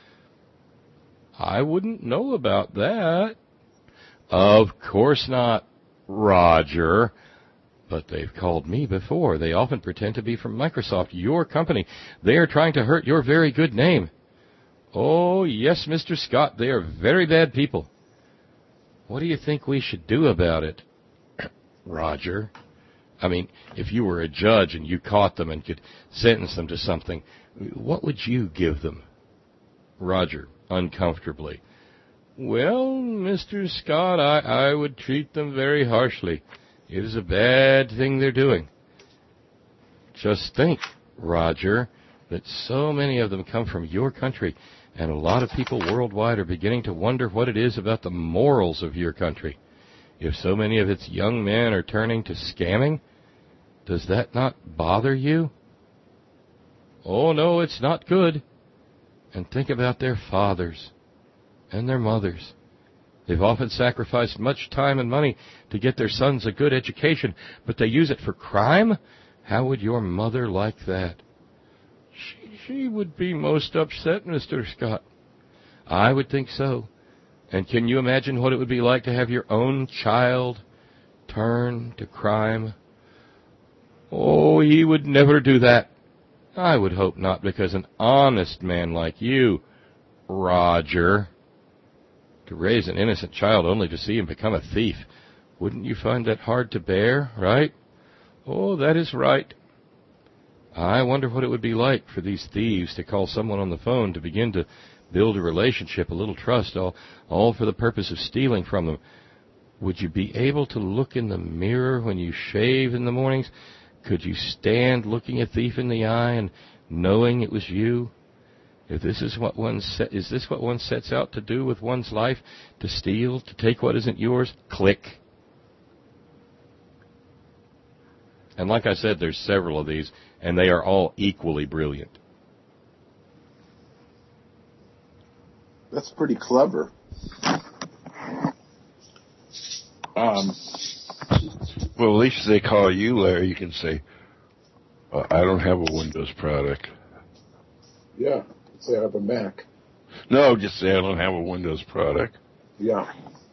"I wouldn't know about that." "Of course not, Roger. But they've called me before. They often pretend to be from Microsoft, your company. They are trying to hurt your very good name." "Oh, yes, Mr. Scott, they are very bad people." "What do you think we should do about it, Roger? I mean, if you were a judge and you caught them and could sentence them to something, what would you give them?" Roger, uncomfortably: "Well, Mr. Scott, I would treat them very harshly. It is a bad thing they're doing." "Just think, Roger, that so many of them come from your country, and a lot of people worldwide are beginning to wonder what it is about the morals of your country. If so many of its young men are turning to scamming, does that not bother you?" "Oh, no, it's not good. And think about their fathers and their mothers. They've often sacrificed much time and money to get their sons a good education, but they use it for crime? How would your mother like that?" She would be most upset, Mr. Scott." "I would think so. And can you imagine what it would be like to have your own child turn to crime?" "Oh, he would never do that." "I would hope not, because an honest man like you, Roger, to raise an innocent child only to see him become a thief, wouldn't you find that hard to bear, right?" "Oh, that is right." "I wonder what it would be like for these thieves to call someone on the phone to begin to build a relationship, a little trust, all for the purpose of stealing from them. Would you be able to look in the mirror when you shave in the mornings? Could you stand looking a thief in the eye and knowing it was you? If this is what is this what one sets out to do with one's life? To steal, to take what isn't yours?" Click. And like I said, there's several of these, and they are all equally brilliant. That's pretty clever. Well, at least if they call you, Larry, you can say, I don't have a Windows product. Yeah, say I have a Mac. No, just say I don't have a Windows product. Yeah.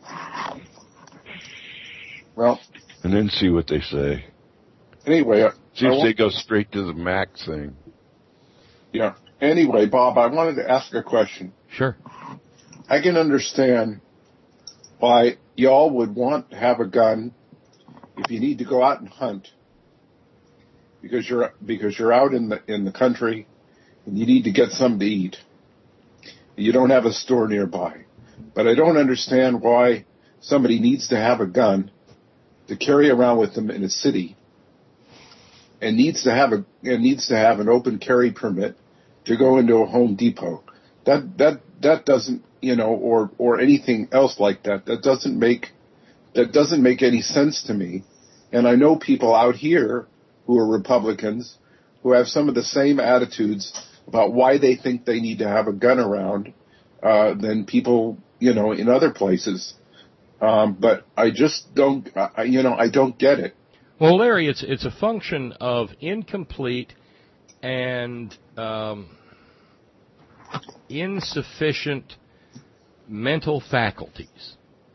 Well. And then see what they say. Anyway. See if they go straight to the Mac thing. Yeah. Anyway, Bob, I wanted to ask a question. Sure. I can understand why y'all would want to have a gun if you need to go out and hunt because you're out in the country and you need to get something to eat. You don't have a store nearby. But I don't understand why somebody needs to have a gun to carry around with them in a city and needs to have an open carry permit to go into a Home Depot. That doesn't, or anything else like that. That doesn't make any sense to me. And I know people out here who are Republicans who have some of the same attitudes about why they think they need to have a gun around than people, in other places. But I just don't, I don't get it. Well, Larry, it's a function of incomplete and insufficient mental faculties,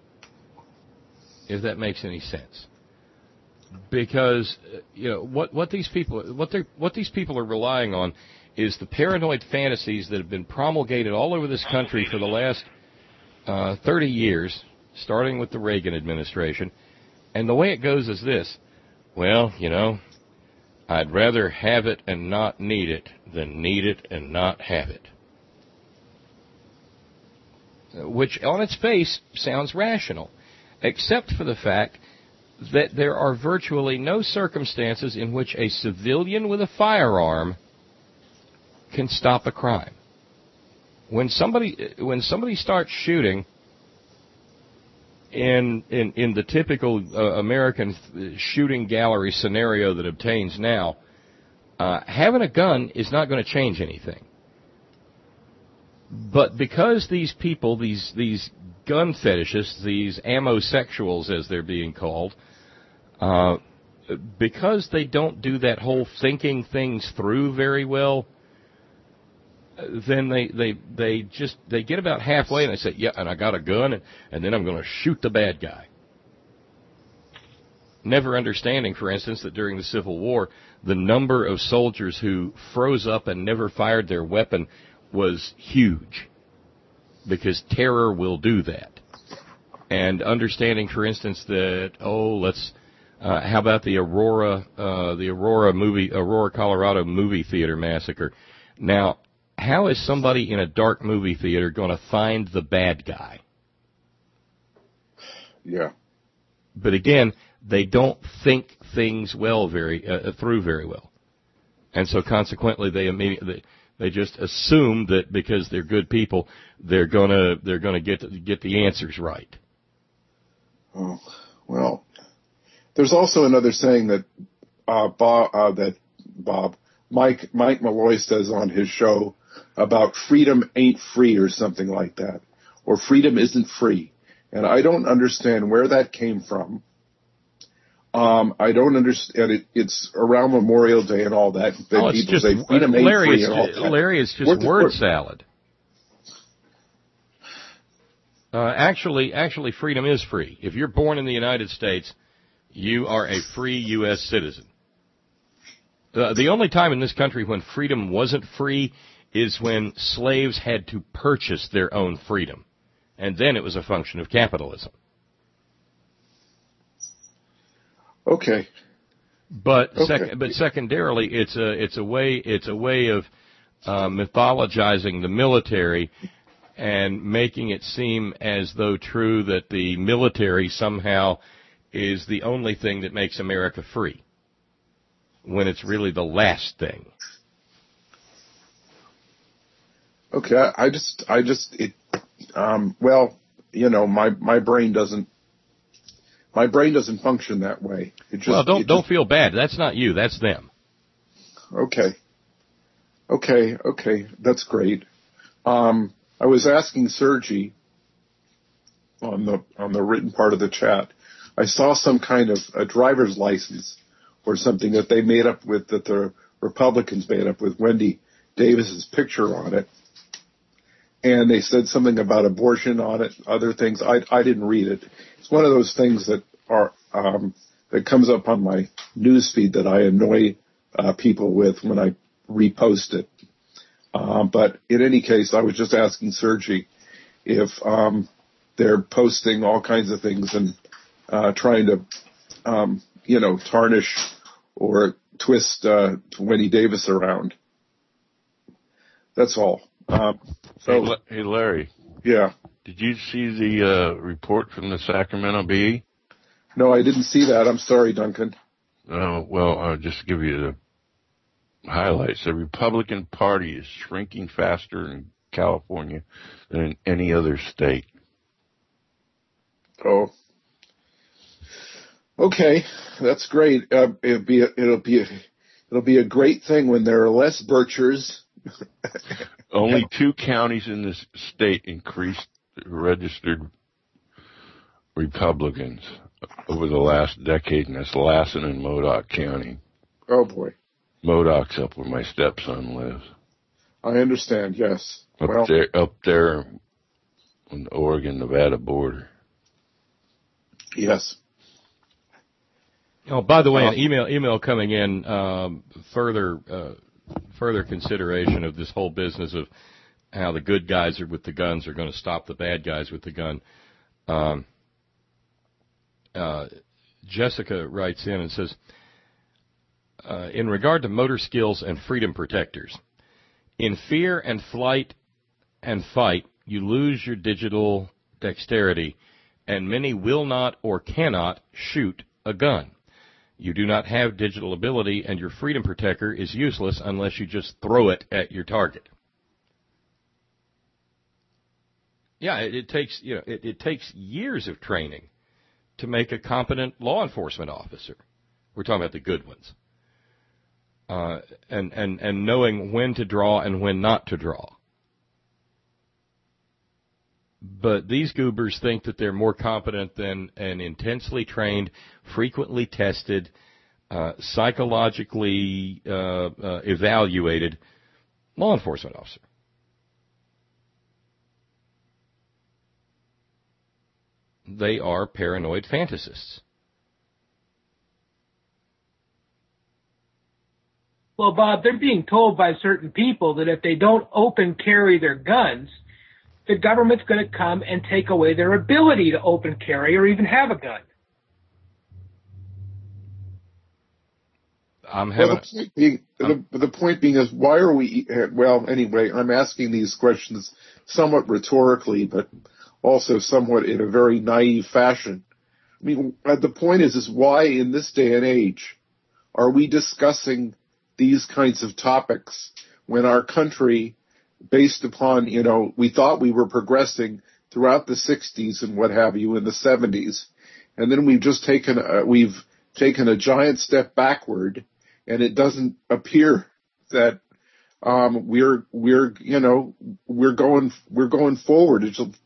if that makes any sense. Because what these people are relying on is the paranoid fantasies that have been promulgated all over this country for the last 30 years, starting with the Reagan administration. And the way it goes is this: well, I'd rather have it and not need it than need it and not have it. Which, on its face, sounds rational, except for the fact that there are virtually no circumstances in which a civilian with a firearm can stop a crime. When somebody starts shooting in the typical American shooting gallery scenario that obtains now, having a gun is not going to change anything. But because these people, these gun fetishists, these ammosexuals as they're being called, because they don't do that whole thinking things through very well, then they get about halfway and they say, yeah, and I got a gun, and then I'm going to shoot the bad guy. Never understanding, for instance, that during the Civil War, the number of soldiers who froze up and never fired their weapon was huge, because terror will do that. And understanding, for instance, that, how about the Aurora, Colorado movie theater massacre? Now, how is somebody in a dark movie theater going to find the bad guy? Yeah. But again, they don't think things through very well, and so consequently, they just assume that because they're good people, they're gonna get the answers right. Oh, well, there's also another saying that Mike Malloy says on his show about freedom ain't free or something like that, or freedom isn't free, and I don't understand where that came from. I don't understand it. It's around Memorial Day and all that. People say freedom ain't free and all that. Larry, it's just word salad. Actually, freedom is free. If you're born in the United States, you are a free U.S. citizen. The only time in this country when freedom wasn't free is when slaves had to purchase their own freedom, and then it was a function of capitalism. Okay. But secondarily, it's a way of mythologizing the military and making it seem as though true that the military somehow is the only thing that makes America free, when it's really the last thing. Okay, my brain doesn't. my brain doesn't function that way. It just, well, don't feel bad. That's not you. That's them. Okay. That's great. I was asking Sergi on the written part of the chat. I saw some kind of a driver's license or something that they made up with, that the Republicans made up with Wendy Davis's picture on it. And they said something about abortion on it, other things. I didn't read it. It's one of those things that are, that comes up on my news feed that I annoy people with when I repost it. But in any case, I was just asking Sergi if they're posting all kinds of things and trying to, tarnish or twist Wendy Davis around. That's all. Hey, Larry. Yeah. Did you see the report from the Sacramento Bee? No, I didn't see that. I'm sorry, Duncan. Well, I'll just give you the highlights. The Republican Party is shrinking faster in California than in any other state. Oh. Okay, that's great. It'll be a great thing when there are less Birchers. Only 2 counties in this state increased registered Republicans over the last decade, and that's Lassen and Modoc County. Oh boy. Modoc's up where my stepson lives. I understand, yes. Up there on the Oregon-Nevada border. Yes. Oh, by the way, an email coming in, further consideration of this whole business of how the good guys are with the guns are going to stop the bad guys with the gun. Jessica writes in and says, in regard to motor skills and freedom protectors, in fear and flight and fight, you lose your digital dexterity, and many will not or cannot shoot a gun. You do not have digital ability, and your freedom protector is useless unless you just throw it at your target. Yeah, it takes it takes years of training to make a competent law enforcement officer. We're talking about the good ones, and knowing when to draw and when not to draw. But these goobers think that they're more competent than an intensely trained, frequently tested, psychologically evaluated law enforcement officer. They are paranoid fantasists. Well, Bob, they're being told by certain people that if they don't open carry their guns, the government's going to come and take away their ability to open carry or even have a gun. The point being is, why are we, well, anyway, I'm asking these questions somewhat rhetorically, but also somewhat in a very naive fashion. I mean, the point is why in this day and age are we discussing these kinds of topics when our country, based upon, we thought we were progressing throughout the 60s and what have you in the 70s, and then we've just taken a giant step backward, and it doesn't appear that we're going forward.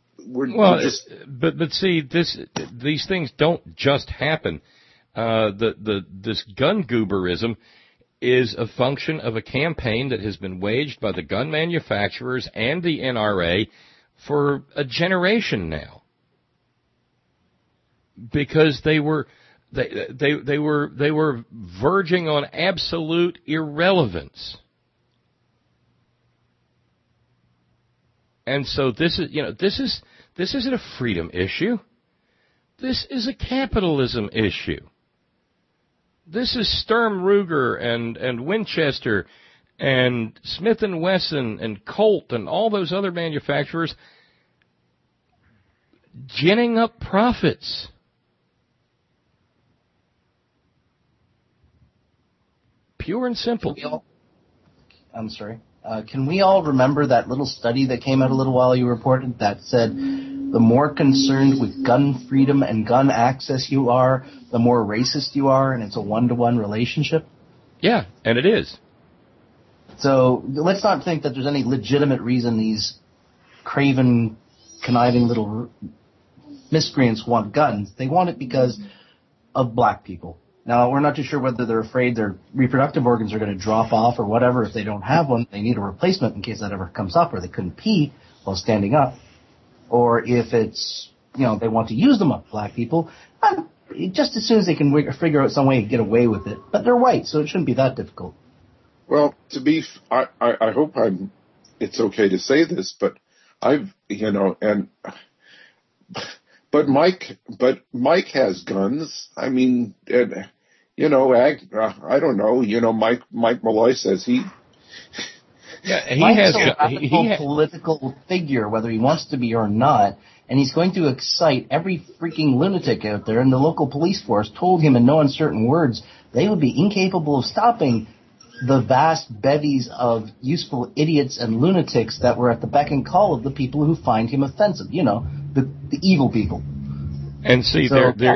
But see, these things don't just happen. This gun gooberism is a function of a campaign that has been waged by the gun manufacturers and the NRA for a generation now, because they were verging on absolute irrelevance. And so this isn't a freedom issue. This is a capitalism issue. This is Sturm Ruger and Winchester and Smith & Wesson and Colt and all those other manufacturers ginning up profits. Pure and simple. I'm sorry. Can we all remember that little study that came out a little while you reported that said the more concerned with gun freedom and gun access you are, the more racist you are, and it's a one-to-one relationship? Yeah, and it is. So let's not think that there's any legitimate reason these craven, conniving little miscreants want guns. They want it because of black people. Now, we're not too sure whether they're afraid their reproductive organs are going to drop off or whatever. If they don't have one, they need a replacement in case that ever comes up, or they couldn't pee while standing up. Or if it's, they want to use them on black people, just as soon as they can figure out some way to get away with it. But they're white, so it shouldn't be that difficult. Well, I hope it's okay to say this, but but Mike has guns. I mean, I don't know. Mike Malloy says he. Yeah, Mike's a political figure, whether he wants to be or not, and he's going to excite every freaking lunatic out there. And the local police force told him in no uncertain words they would be incapable of stopping the vast bevies of useful idiots and lunatics that were at the beck and call of the people who find him offensive. The evil people. And see, so, there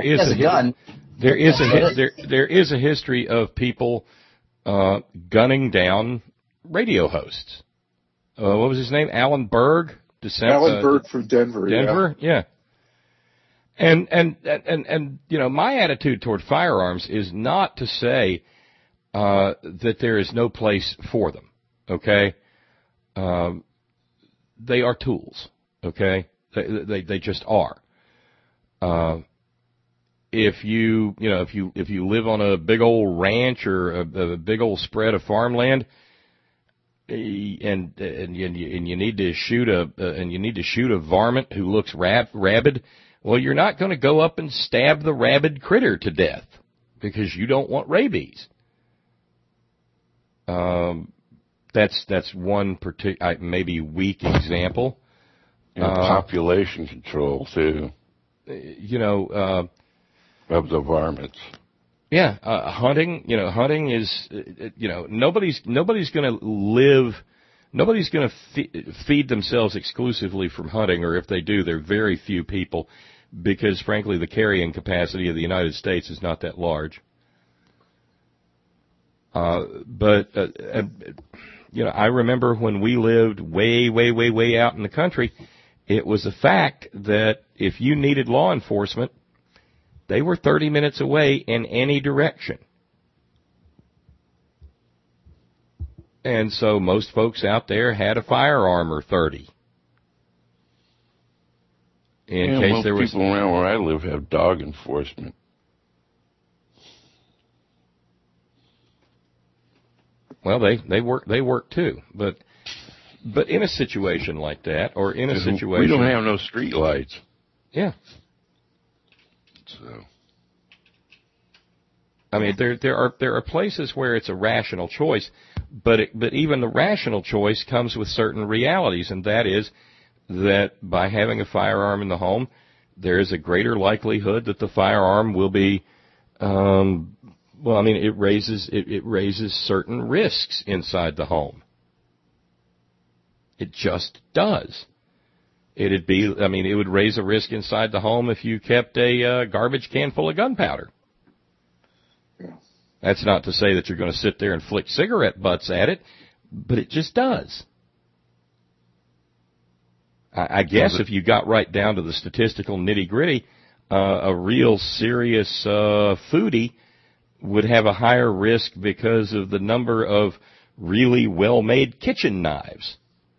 is a history of people gunning down radio hosts. What was his name? Alan Berg. Alan Berg from Denver. Denver, yeah. And my attitude toward firearms is not to say that there is no place for them. Okay, they are tools. Okay, they just are. If you live on a big old ranch or a big old spread of farmland, and you need to shoot a varmint who looks rabid, well, you're not going to go up and stab the rabid critter to death because you don't want rabies. That's one particular maybe weak example. And population control too. Of the varmints. Yeah, hunting. Hunting is. Nobody's going to feed themselves exclusively from hunting, or if they do, they're very few people, because frankly, the carrying capacity of the United States is not that large. But I remember when we lived way, way, way, way out in the country, it was a fact that if you needed law enforcement, they were 30 minutes away in any direction. And so most folks out there had a firearm or 30. In case there was people around where I live have dog enforcement. Well, they work too, but in a situation like that, or in a situation we don't have no street lights. Yeah. So, I mean, there are places where it's a rational choice, but even the rational choice comes with certain realities, and that is that by having a firearm in the home, there is a greater likelihood that the firearm will be. It raises certain risks inside the home. It just does. It would raise a risk inside the home if you kept a garbage can full of gunpowder. Yeah. That's not to say that you're going to sit there and flick cigarette butts at it, but it just does. I guess if you got right down to the statistical nitty-gritty, a real serious foodie would have a higher risk because of the number of really well-made kitchen knives.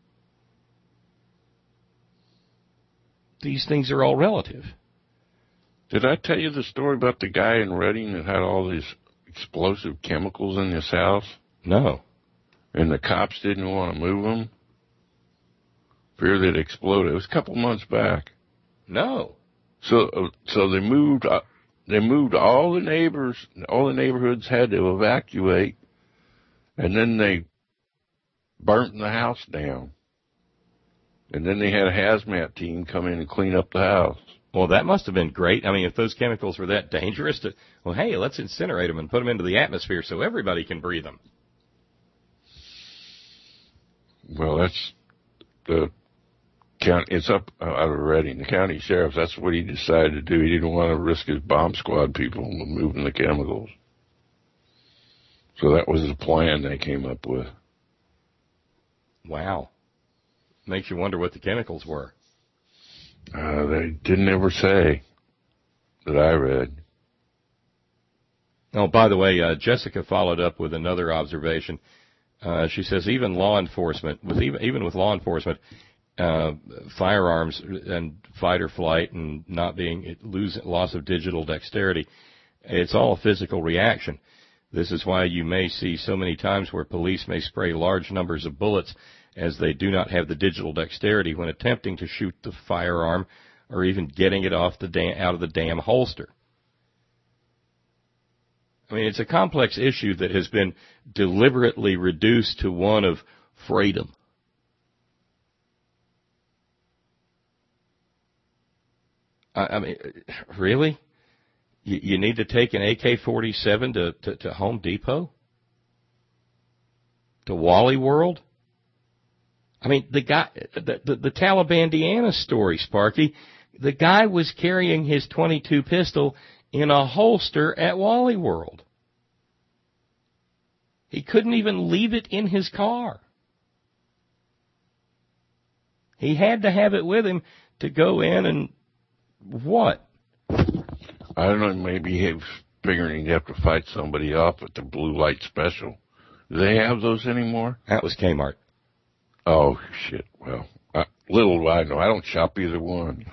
These things are all relative. Did I tell you the story about the guy in Reading that had all these explosive chemicals in his house? No. And the cops didn't want to move them? Fear they'd explode. It was a couple months back. No. So they moved all the neighbors. All the neighborhoods had to evacuate, and then they burnt the house down. And then they had a hazmat team come in and clean up the house. Well, that must have been great. I mean, if those chemicals were that dangerous, hey, let's incinerate them and put them into the atmosphere so everybody can breathe them. Well, that's the It's up out of Reading. The county sheriff, that's what he decided to do. He didn't want to risk his bomb squad people moving the chemicals. So that was the plan they came up with. Wow. Makes you wonder what the chemicals were. They didn't ever say that I read. Oh, by the way, Jessica followed up with another observation. She says even with law enforcement, firearms and fight or flight and not being loss of digital dexterity, it's all a physical reaction. This is why you may see so many times where police may spray large numbers of bullets as they do not have the digital dexterity when attempting to shoot the firearm or even getting it out of the damn holster. I mean, it's a complex issue that has been deliberately reduced to one of freedom. I mean, really? You need to take an AK-47 to Home Depot? To Wally World? I mean, the guy, the Talibandiana story, Sparky, the guy was carrying his .22 pistol in a holster at Wally World. He couldn't even leave it in his car. He had to have it with him to go in and what? I don't know, maybe he was figuring he'd have to fight somebody off at the blue light special. Do they have those anymore? That was Kmart. Oh, shit. Well, little do I know. I don't shop either one.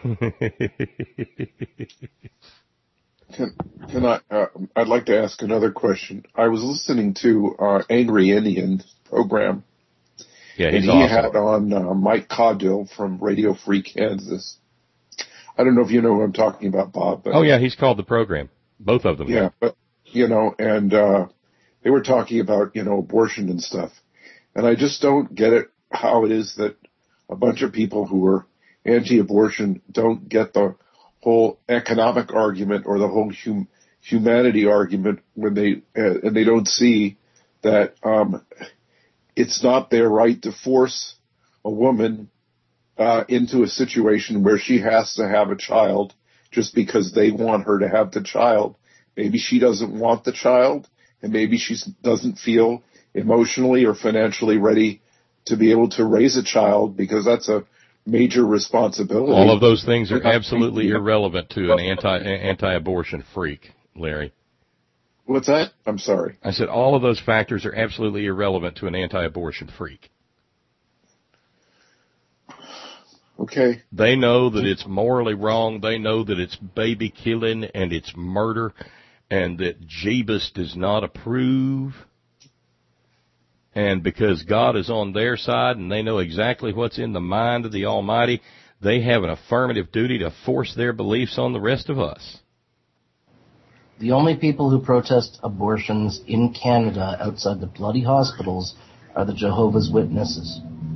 Can I? I'd like to ask another question. I was listening to Angry Indian program. Yeah, and he awesome. had on Mike Caudill from Radio Free Kansas. I don't know if you know who I'm talking about, Bob. But, oh, yeah, he's called the program. Both of them. Yeah, but, and they were talking about, abortion and stuff. And I just don't get it, how it is that a bunch of people who are anti-abortion don't get the whole economic argument or the whole humanity argument when and they don't see that it's not their right to force a woman into a situation where she has to have a child just because they want her to have the child. Maybe she doesn't want the child, and maybe she doesn't feel emotionally or financially ready to be able to raise a child, because that's a major responsibility. All of those things are absolutely irrelevant to an anti-abortion freak, Larry. What's that? I'm sorry. I said all of those factors are absolutely irrelevant to an anti-abortion freak. Okay. They know that it's morally wrong. They know that it's baby killing and it's murder, and that Jeebus does not approve. And because God is on their side and they know exactly what's in the mind of the Almighty, they have an affirmative duty to force their beliefs on the rest of us. The only people who protest abortions in Canada outside the bloody hospitals are the Jehovah's Witnesses.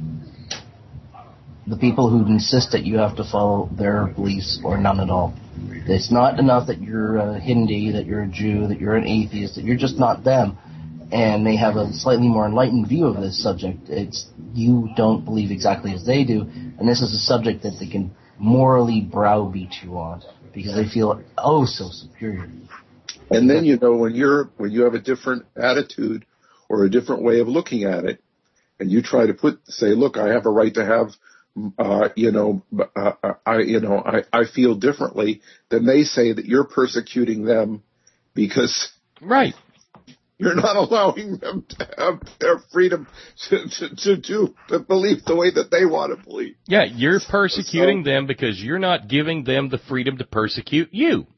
The people who insist that you have to follow their beliefs or none at all. It's not enough that you're a Hindi, that you're a Jew, that you're an atheist, that you're just not them. And they have a slightly more enlightened view of this subject. It's you don't believe exactly as they do, and this is a subject that they can morally browbeat you on because they feel so superior. And then when you have a different attitude or a different way of looking at it, and you try to say, look, I have a right to have, I feel differently, then they say that you're persecuting them because right. You're not allowing them to have their freedom to believe the way that they want to believe. Yeah, you're persecuting them because you're not giving them the freedom to persecute you.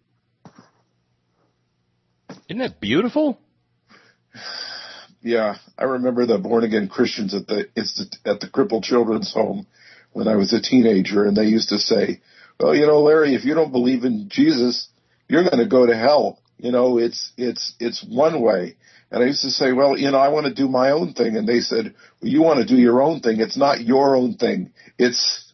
Isn't that beautiful? Yeah, I remember the born-again Christians at the Crippled Children's Home when I was a teenager, and they used to say, well, Larry, if you don't believe in Jesus, you're going to go to hell. It's one way. And I used to say, well, I want to do my own thing. And they said, well, you want to do your own thing. It's not your own thing. It's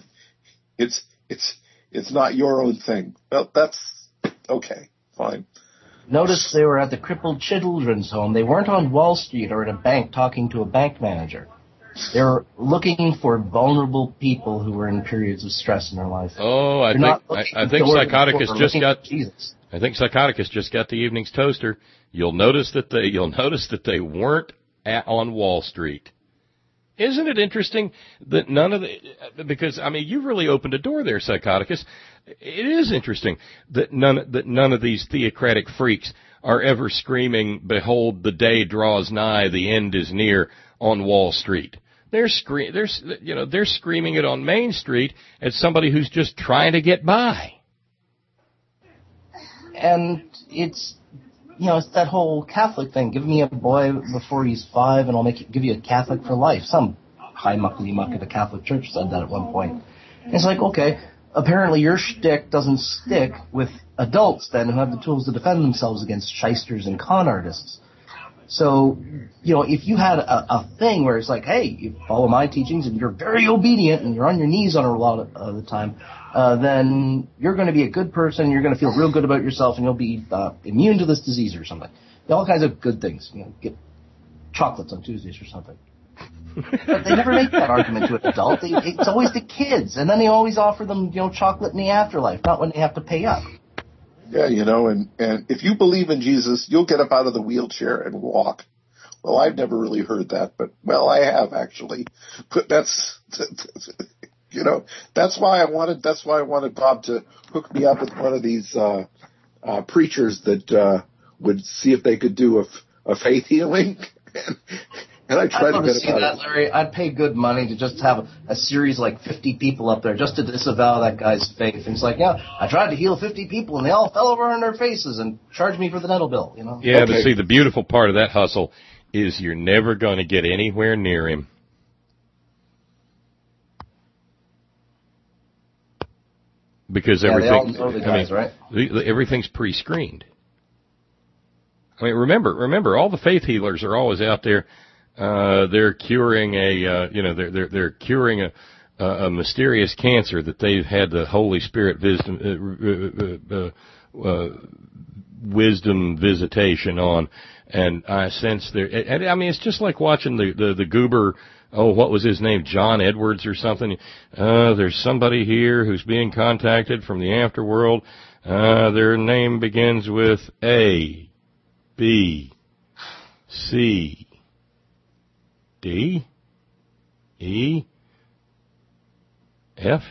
not your own thing. Well, that's okay. Fine. Notice they were at the Crippled Children's Home. They weren't on Wall Street or at a bank talking to a bank manager. They're looking for vulnerable people who are in periods of stress in their life. Oh, I think Psychoticus just got the evening's toaster. You'll notice that they weren't on Wall Street. Isn't it interesting that because I mean you've really opened a door there, Psychoticus. It is interesting that none of these theocratic freaks are ever screaming, "Behold, the day draws nigh, the end is near," on Wall Street. They're screaming it on Main Street as somebody who's just trying to get by. And it's that whole Catholic thing. Give me a boy before he's 5 and I'll give you a Catholic for life. Some high muckety-muck at the Catholic Church said that at one point. And it's like, okay, apparently your shtick doesn't stick with adults then who have the tools to defend themselves against shysters and con artists. So, if you had a thing where it's like, hey, you follow my teachings and you're very obedient and you're on your knees on a lot of the time, then you're going to be a good person, you're going to feel real good about yourself, and you'll be immune to this disease or something. All kinds of good things. Get chocolates on Tuesdays or something. But they never make that argument to an adult. It's always the kids, and then they always offer them, chocolate in the afterlife, not when they have to pay up. Yeah, and if you believe in Jesus, you'll get up out of the wheelchair and walk. Well, I've never really heard that, but, I have actually. But that's why I wanted Bob to hook me up with one of these preachers that would see if they could do a faith healing. And I tried to get that, Larry. I'd pay good money to just have a series like 50 people up there just to disavow that guy's faith. And it's like, I tried to heal 50 people and they all fell over on their faces and charged me for the nettle bill, Yeah, okay. But see, the beautiful part of that hustle is you're never going to get anywhere near him. Because everything, they all know the guys, right? Everything's pre-screened. I mean, remember, all the faith healers are always out there. They're curing they're curing a mysterious cancer that they've had the Holy Spirit wisdom visitation on, and I sense and I mean, it's just like watching the goober. Oh, what was his name? John Edwards or something. There's somebody here who's being contacted from the afterworld. Their name begins with A, B, C, D, E, F.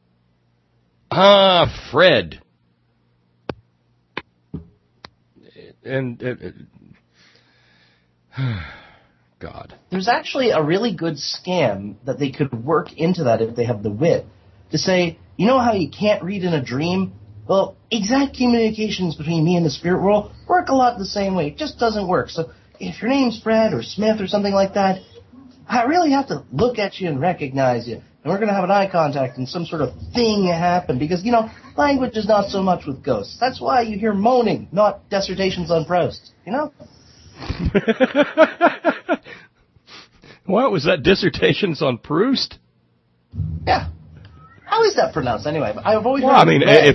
Fred. And God. There's actually a really good scam that they could work into that if they have the wit to say, how you can't read in a dream? Well, exact communications between me and the spirit world work a lot the same way. It just doesn't work. So if your name's Fred or Smith or something like that, I really have to look at you and recognize you. And we're going to have an eye contact and some sort of thing happen because, language is not so much with ghosts. That's why you hear moaning, not dissertations on Proust, What was that, dissertations on Proust? Yeah. How is that pronounced anyway? I've always heard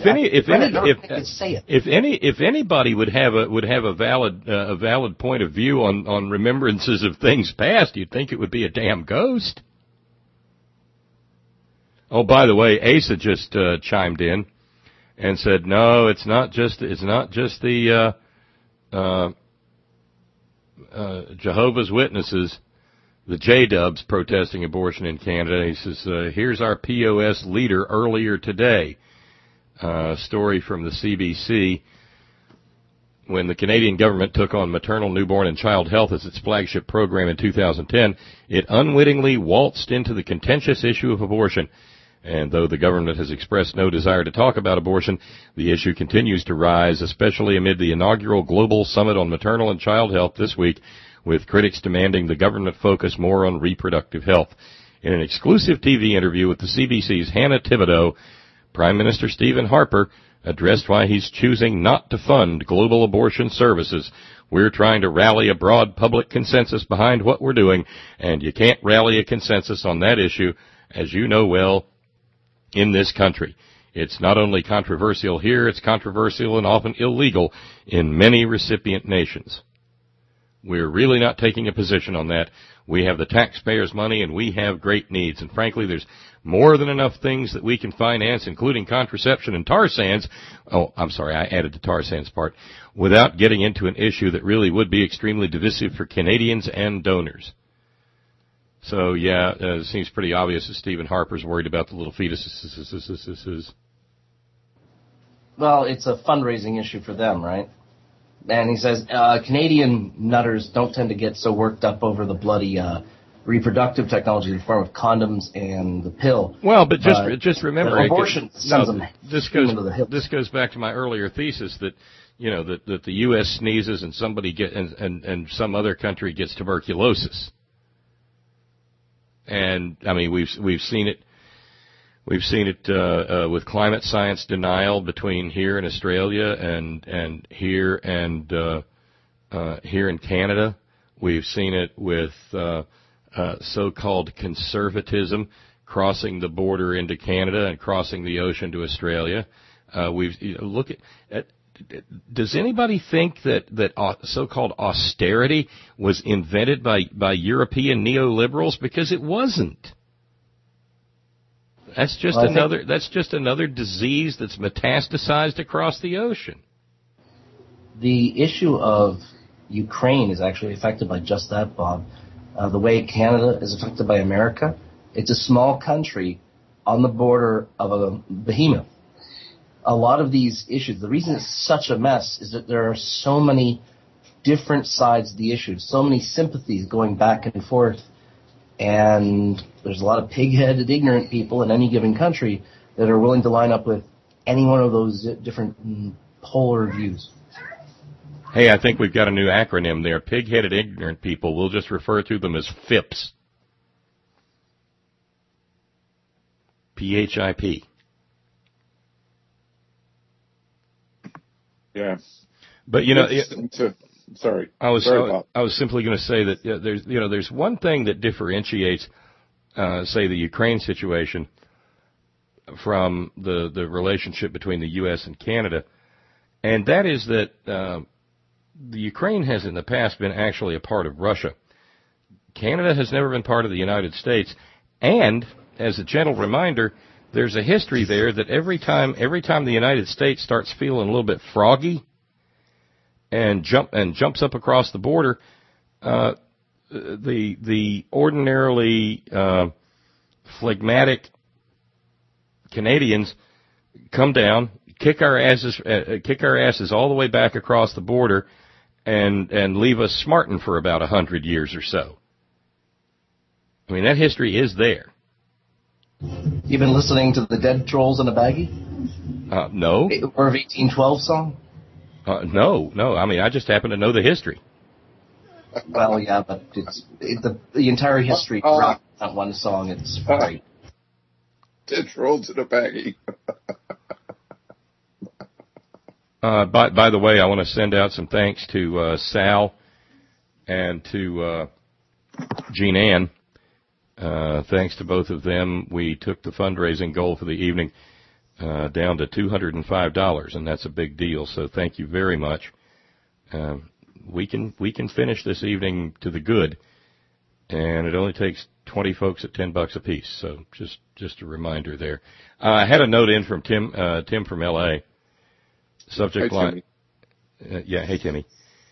if anybody would have a valid point of view on remembrances of things past, you'd think it would be a damn ghost. Oh, by the way, Asa just chimed in and said, no, it's not just the Jehovah's Witnesses, the J-Dubs protesting abortion in Canada. He says, here's our POS leader earlier today. Story from the CBC. When the Canadian government took on maternal, newborn, and child health as its flagship program in 2010, it unwittingly waltzed into the contentious issue of abortion. And though the government has expressed no desire to talk about abortion, the issue continues to rise, especially amid the inaugural Global Summit on Maternal and Child Health this week, with critics demanding the government focus more on reproductive health. In an exclusive TV interview with the CBC's Hannah Thibodeau, Prime Minister Stephen Harper addressed why he's choosing not to fund global abortion services. We're trying to rally a broad public consensus behind what we're doing, and you can't rally a consensus on that issue, as you know well, in this country. It's not only controversial here, it's controversial and often illegal in many recipient nations. We're really not taking a position on that. We have the taxpayers' money, and we have great needs. And frankly, there's more than enough things that we can finance, including contraception and tar sands. Oh, I'm sorry, I added the tar sands part, without getting into an issue that really would be extremely divisive for Canadians and donors. So, yeah, it seems pretty obvious that Stephen Harper's worried about the little fetuses. Well, it's a fundraising issue for them, right? And he says Canadian nutters don't tend to get so worked up over the bloody reproductive technology in the form of condoms and the pill. Well, but just remember, abortion sends them this goes back to my earlier thesis that that the U.S. sneezes and somebody and some other country gets tuberculosis. And I mean we've seen it. We've seen it with climate science denial between here in Australia and here in Canada. We've seen it with so-called conservatism crossing the border into Canada and crossing the ocean to Australia. Does anybody think that so-called austerity was invented by European neoliberals? Because it wasn't. That's just another disease that's metastasized across the ocean. The issue of Ukraine is actually affected by just that, Bob. The way Canada is affected by America, it's a small country on the border of a behemoth. A lot of these issues, the reason it's such a mess is that there are so many different sides of the issue, so many sympathies going back and forth. And there's a lot of pig-headed, ignorant people in any given country that are willing to line up with any one of those different polar views. Hey, I think we've got a new acronym there. Pig-headed, ignorant people. We'll just refer to them as PHIPs. PHIP. Yeah. But, sorry. I was simply going to say that there's one thing that differentiates, say, the Ukraine situation from the relationship between the U.S. and Canada, and that is that the Ukraine has in the past been actually a part of Russia. Canada has never been part of the United States, and as a gentle reminder, there's a history there that every time the United States starts feeling a little bit froggy and jumps up across the border, the ordinarily phlegmatic Canadians come down, kick our asses all the way back across the border, and leave us smarting for about 100 years or so. I mean, that history is there. You've been listening to the Dead Trolls in a Baggie? No. Or of 1812 song? No. I mean, I just happen to know the history. Well, yeah, but the entire history rock not one song. It's right. Dead Trolls in a Baggie. By the way, I want to send out some thanks to Sal and to Jean Ann. Thanks to both of them, we took the fundraising goal for the evening down to $205, and that's a big deal. So thank you very much. We can finish this evening to the good, and it only takes 20 folks at $10 a piece. So just a reminder there. I had a note in from Tim from L.A. Subject line. Yeah, hey Timmy.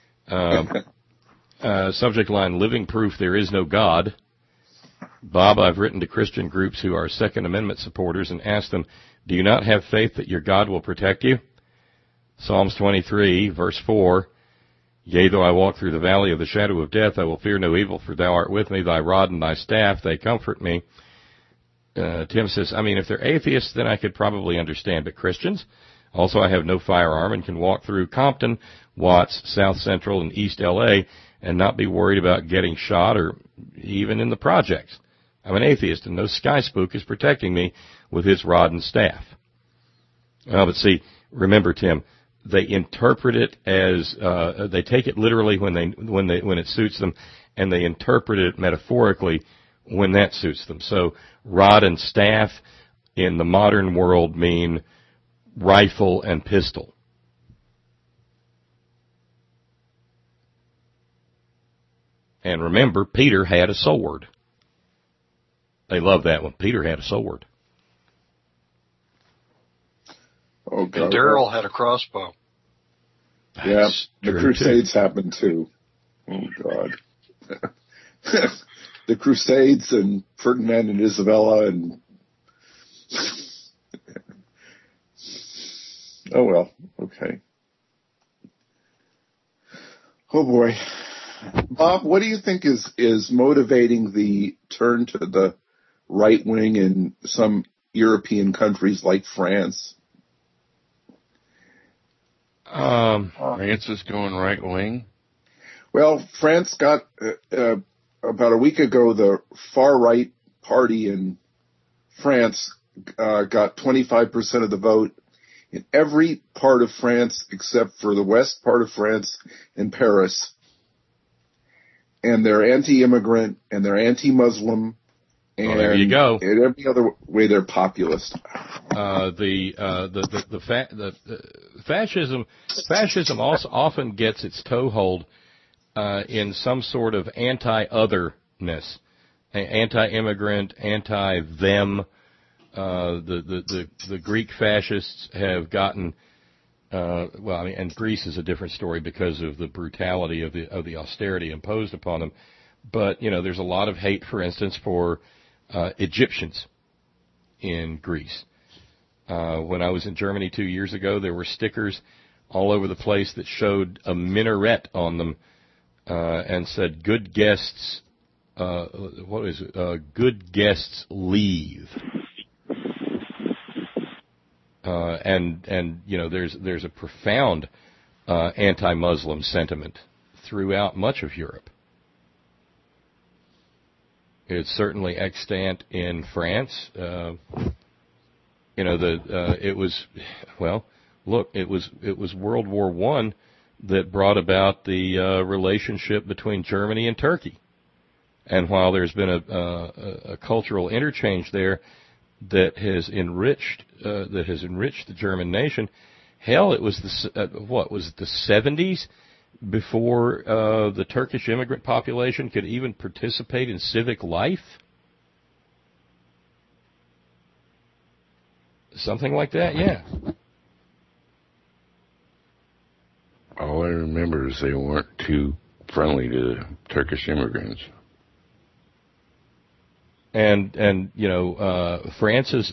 Subject line: Living proof there is no God. Bob, I've written to Christian groups who are Second Amendment supporters and asked them, do you not have faith that your God will protect you? Psalms 23, verse 4, yea, though I walk through the valley of the shadow of death, I will fear no evil, for thou art with me, thy rod and thy staff, they comfort me. Tim says, I mean, if they're atheists, then I could probably understand, but Christians? Also, I have no firearm and can walk through Compton, Watts, South Central, and East L.A., and not be worried about getting shot or even in the projects. I'm an atheist, and no sky spook is protecting me with his rod and staff. Well, but see, remember, Tim, they interpret it as they take it literally when it suits them, and they interpret it metaphorically when that suits them. So, rod and staff in the modern world mean rifle and pistol. And remember, Peter had a sword. They love that one. Peter had a sword. Oh, God. And Daryl had a crossbow. Yeah, the Crusades happened too. Oh, God. The Crusades and Ferdinand and Isabella and... Oh, well, okay. Oh, boy. Bob, what do you think is motivating the turn to the right wing in some European countries like France? France is going right wing. Well, France got, about a week ago, the far right party in France got 25% of the vote in every part of France except for the west part of France and Paris. And they're anti-immigrant and they're anti-Muslim. And there you go. In every other way, they're populist. Fascism also often gets its toehold in some sort of anti-otherness, anti-immigrant, anti-them. The Greek fascists have gotten and Greece is a different story because of the brutality of the austerity imposed upon them. But there's a lot of hate, for instance, for Egyptians in Greece. When I was in Germany 2 years ago, there were stickers all over the place that showed a minaret on them and said, "Good guests, good guests leave." There's a profound anti-Muslim sentiment throughout much of Europe. It's certainly extant in France. It was World War I that brought about the relationship between Germany and Turkey. And while there's been a cultural interchange there that has enriched the German nation, hell, it was the 70s before the Turkish immigrant population could even participate in civic life? Something like that, yeah. All I remember is they weren't too friendly to Turkish immigrants. And France's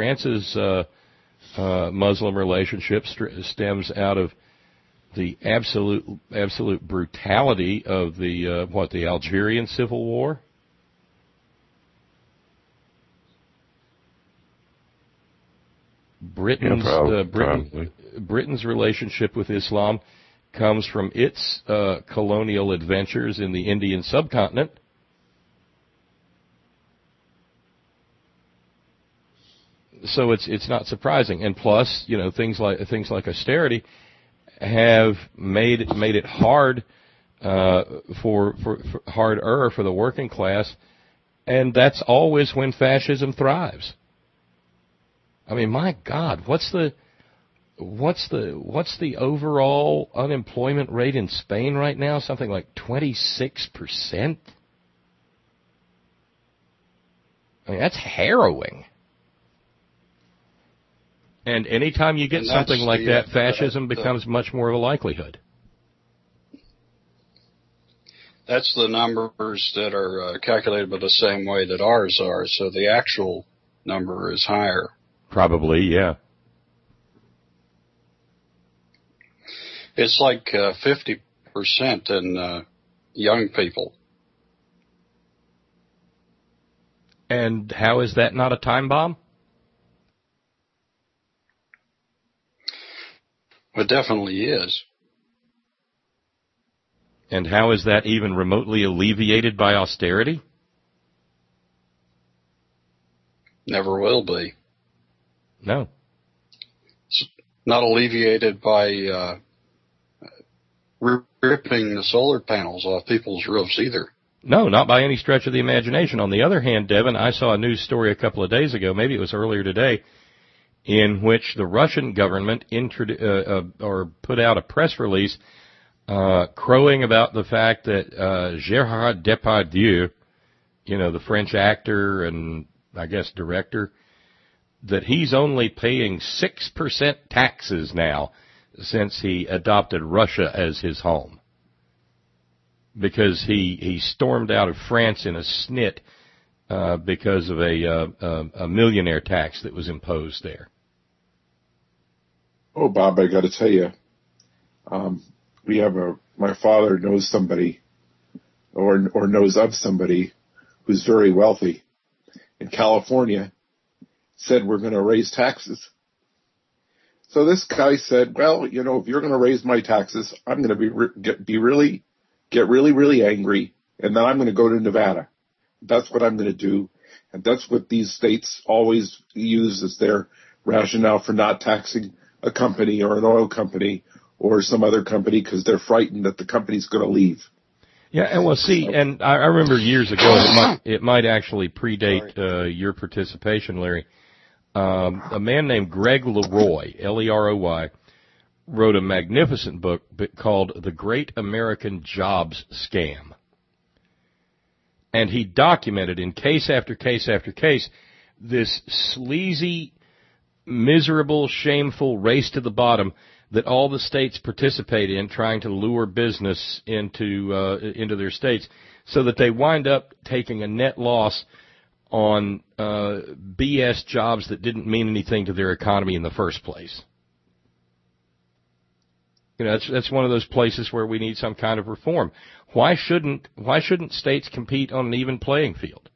Muslim relationship stems out of the absolute brutality of the Algerian Civil War. Britain's relationship with Islam comes from its colonial adventures in the Indian subcontinent. So it's not surprising, and plus, things like austerity have made it hard for the working class, and that's always when fascism thrives. I mean, my God, what's the overall unemployment rate in Spain right now? Something like 26%. I mean, that's harrowing. And anytime you get something like that, fascism becomes much more of a likelihood. That's the numbers that are calculated by the same way that ours are, so the actual number is higher. Probably, yeah. It's like 50% in young people. And how is that not a time bomb? It definitely is. And how is that even remotely alleviated by austerity? Never will be. No. It's not alleviated by ripping the solar panels off people's roofs either. No, not by any stretch of the imagination. On the other hand, Devin, I saw a news story a couple of days ago, maybe it was earlier today, in which the Russian government put out a press release crowing about the fact that Gérard Depardieu, the French actor and I guess director, that he's only paying 6% taxes now since he adopted Russia as his home. Because he stormed out of France in a snit because of a millionaire tax that was imposed there. Oh, Bob, I got to tell you, my father knows somebody, or knows of somebody who's very wealthy in California. Said we're going to raise taxes. So this guy said, well, if you're going to raise my taxes, I'm going to get really angry, and then I'm going to go to Nevada. That's what I'm going to do, and that's what these states always use as their rationale for not taxing a company or an oil company or some other company because they're frightened that the company's going to leave. Yeah, and and I remember years ago, it might actually predate your participation, Larry. A man named Greg Leroy, Leroy, wrote a magnificent book called The Great American Jobs Scam. And he documented in case after case after case this sleazy, miserable, shameful race to the bottom that all the states participate in, trying to lure business into their states, so that they wind up taking a net loss on BS jobs that didn't mean anything to their economy in the first place. That's one of those places where we need some kind of reform. Why shouldn't states compete on an even playing field?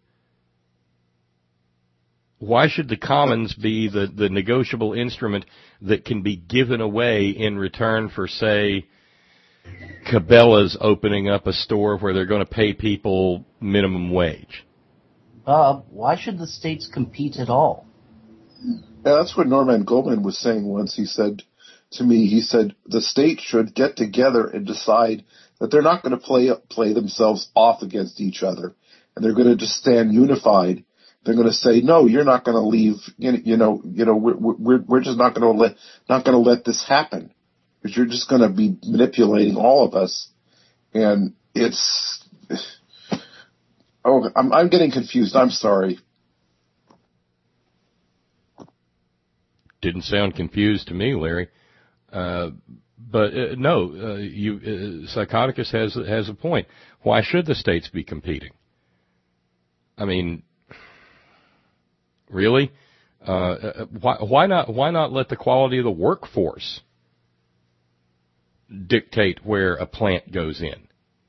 Why should the commons be the negotiable instrument that can be given away in return for, say, Cabela's opening up a store where they're going to pay people minimum wage? Bob, why should the states compete at all? Yeah, that's what Norman Goldman was saying once. He said to me, the state should get together and decide that they're not going to play themselves off against each other, and they're going to just stand unified. They're going to say, no, you're not going to leave. We're just not going to let this happen, because you're just going to be manipulating all of us. And it's, I'm getting confused. I'm sorry. Didn't sound confused to me, Larry. But Psychoticus has a point. Why should the states be competing? I mean, really? Why not let the quality of the workforce dictate where a plant goes in?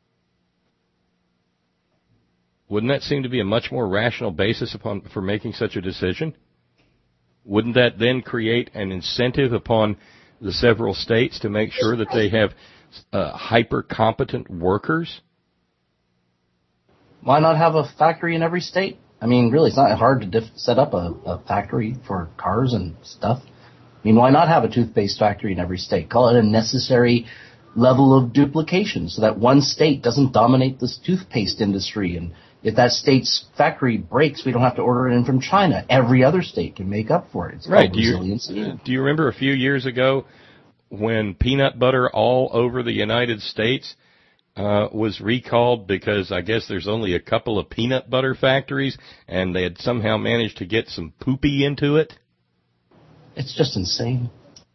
Wouldn't that seem to be a much more rational basis for making such a decision? Wouldn't that then create an incentive upon the several states to make sure that they have hyper-competent workers? Why not have a factory in every state? I mean, really, it's not hard to set up a factory for cars and stuff. I mean, why not have a toothpaste factory in every state? Call it a necessary level of duplication so that one state doesn't dominate this toothpaste industry. And if that state's factory breaks, we don't have to order it in from China. Every other state can make up for it. It's right. Do you remember a few years ago when peanut butter all over the United States was recalled because I guess there's only a couple of peanut butter factories and they had somehow managed to get some poopy into it? It's just insane.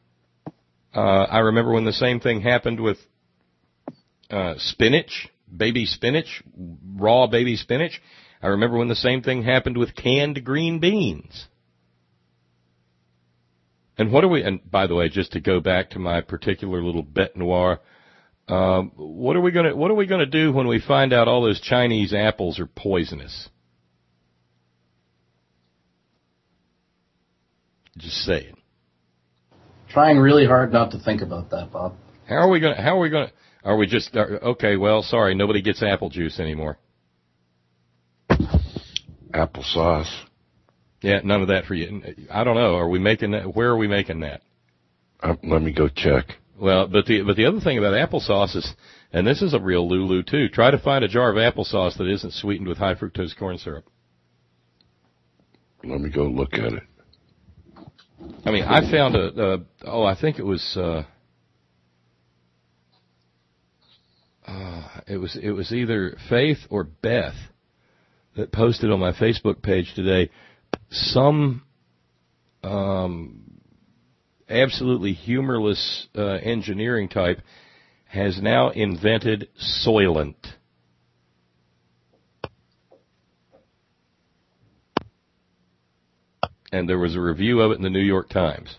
I remember when the same thing happened with spinach, baby spinach, raw baby spinach. I remember when the same thing happened with canned green beans. And and by the way, just to go back to my particular little bête noire, what are we gonna do when we find out all those Chinese apples are poisonous? Just saying. Trying really hard not to think about that, Bob. Are we just, okay, well, sorry, nobody gets apple juice anymore. Applesauce. Yeah, none of that for you. I don't know. Are we making that? Where are we making that? Let me go check. Well, but the other thing about applesauce is, and this is a real Lulu too, try to find a jar of applesauce that isn't sweetened with high fructose corn syrup. Let me go look at it. I mean, I found I think it was, it was either Faith or Beth that posted on my Facebook page today some absolutely humorless engineering type has now invented Soylent. And there was a review of it in the New York Times.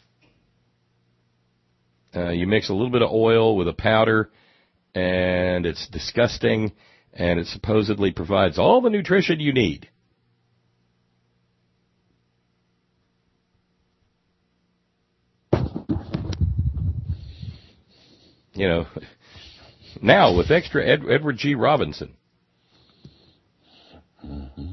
You mix a little bit of oil with a powder, and it's disgusting, and it supposedly provides all the nutrition you need. You know, now with extra Edward G. Robinson. Mm-hmm.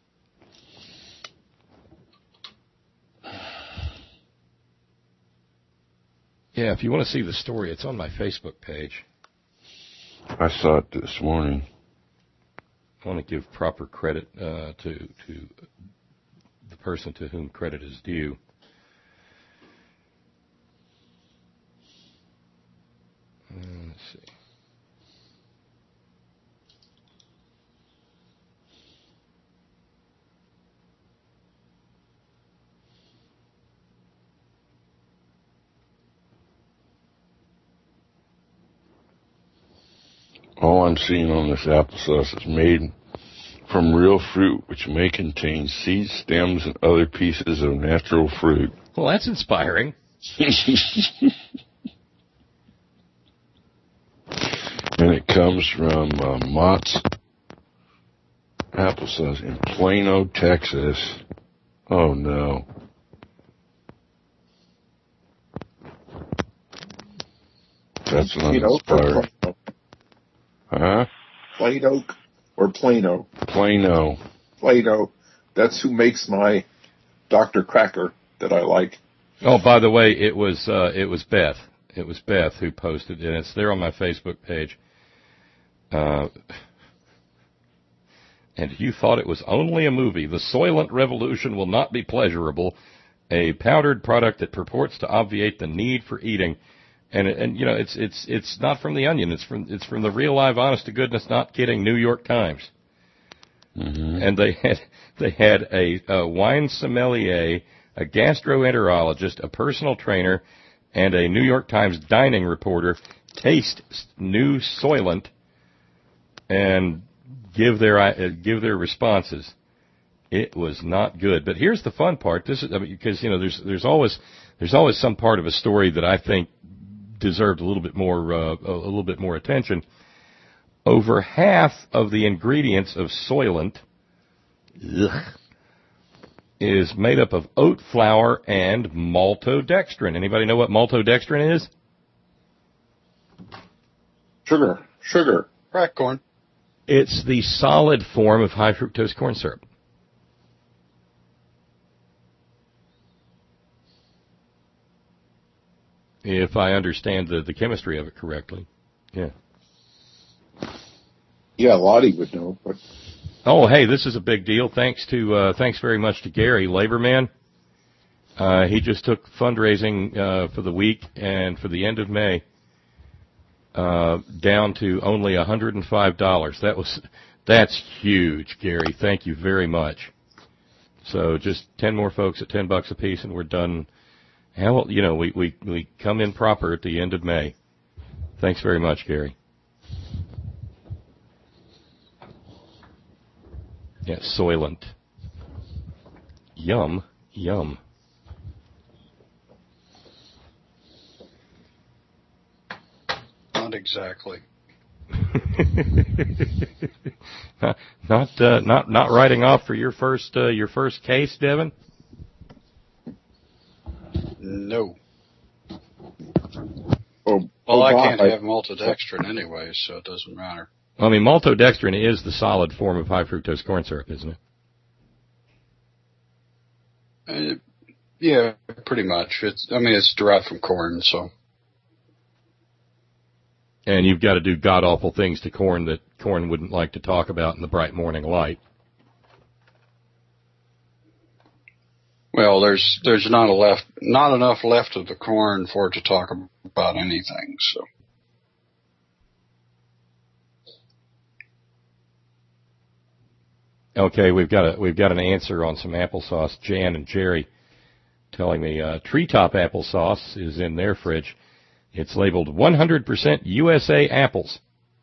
Yeah, if you want to see the story, it's on my Facebook page. I saw it this morning. I want to give proper credit to the person to whom credit is due. Let's see. All I'm seeing on this applesauce is made from real fruit, which may contain seeds, stems, and other pieces of natural fruit. Well, that's inspiring. And it comes from Mott's Applesauce in Plano, Texas. Oh, no. That's not inspiring. Huh? Plain Oak or Plano? Plano. Plano. That's who makes my Dr. Cracker that I like. Oh, by the way, it was Beth. It was Beth who posted it, and it's there on my Facebook page. And you thought it was only a movie. The Soylent Revolution will not be pleasurable. A powdered product that purports to obviate the need for eating. And you know, it's not from The Onion. It's from the real, live, honest to goodness, not kidding, New York Times. Mm-hmm. And they had a wine sommelier, a gastroenterologist, a personal trainer, and a New York Times dining reporter taste new Soylent and give their responses. It was not good. But here's the fun part. This is because you know there's always some part of a story that I think deserved a little bit more attention. Over half of the ingredients of Soylent is made up of oat flour and maltodextrin. Anybody know what maltodextrin is? Sugar. Crack corn. It's the solid form of high fructose corn syrup. If I understand the chemistry of it correctly. Yeah. Yeah, Lottie would know. But oh, hey, this is a big deal. Thanks very much to Gary, Laborman. He just took fundraising for the week and for the end of May down to only $105. That's huge, Gary. Thank you very much. So just 10 more folks at $10 a piece, and we're done. Hell, you know, we come in proper at the end of May. Thanks very much, Gary. Yeah, Soylent. Yum, yum. Not exactly. Not writing off for your first case, Devin? No. Well, I can't have maltodextrin anyway, so it doesn't matter. I mean, maltodextrin is the solid form of high fructose corn syrup, isn't it? Yeah, pretty much. It's derived from corn, so. And you've got to do god-awful things to corn that corn wouldn't like to talk about in the bright morning light. Well, there's not enough left of the corn for it to talk about anything, so. Okay, we've got an answer on some applesauce. Jan and Jerry telling me Treetop applesauce is in their fridge. It's labeled 100% USA apples.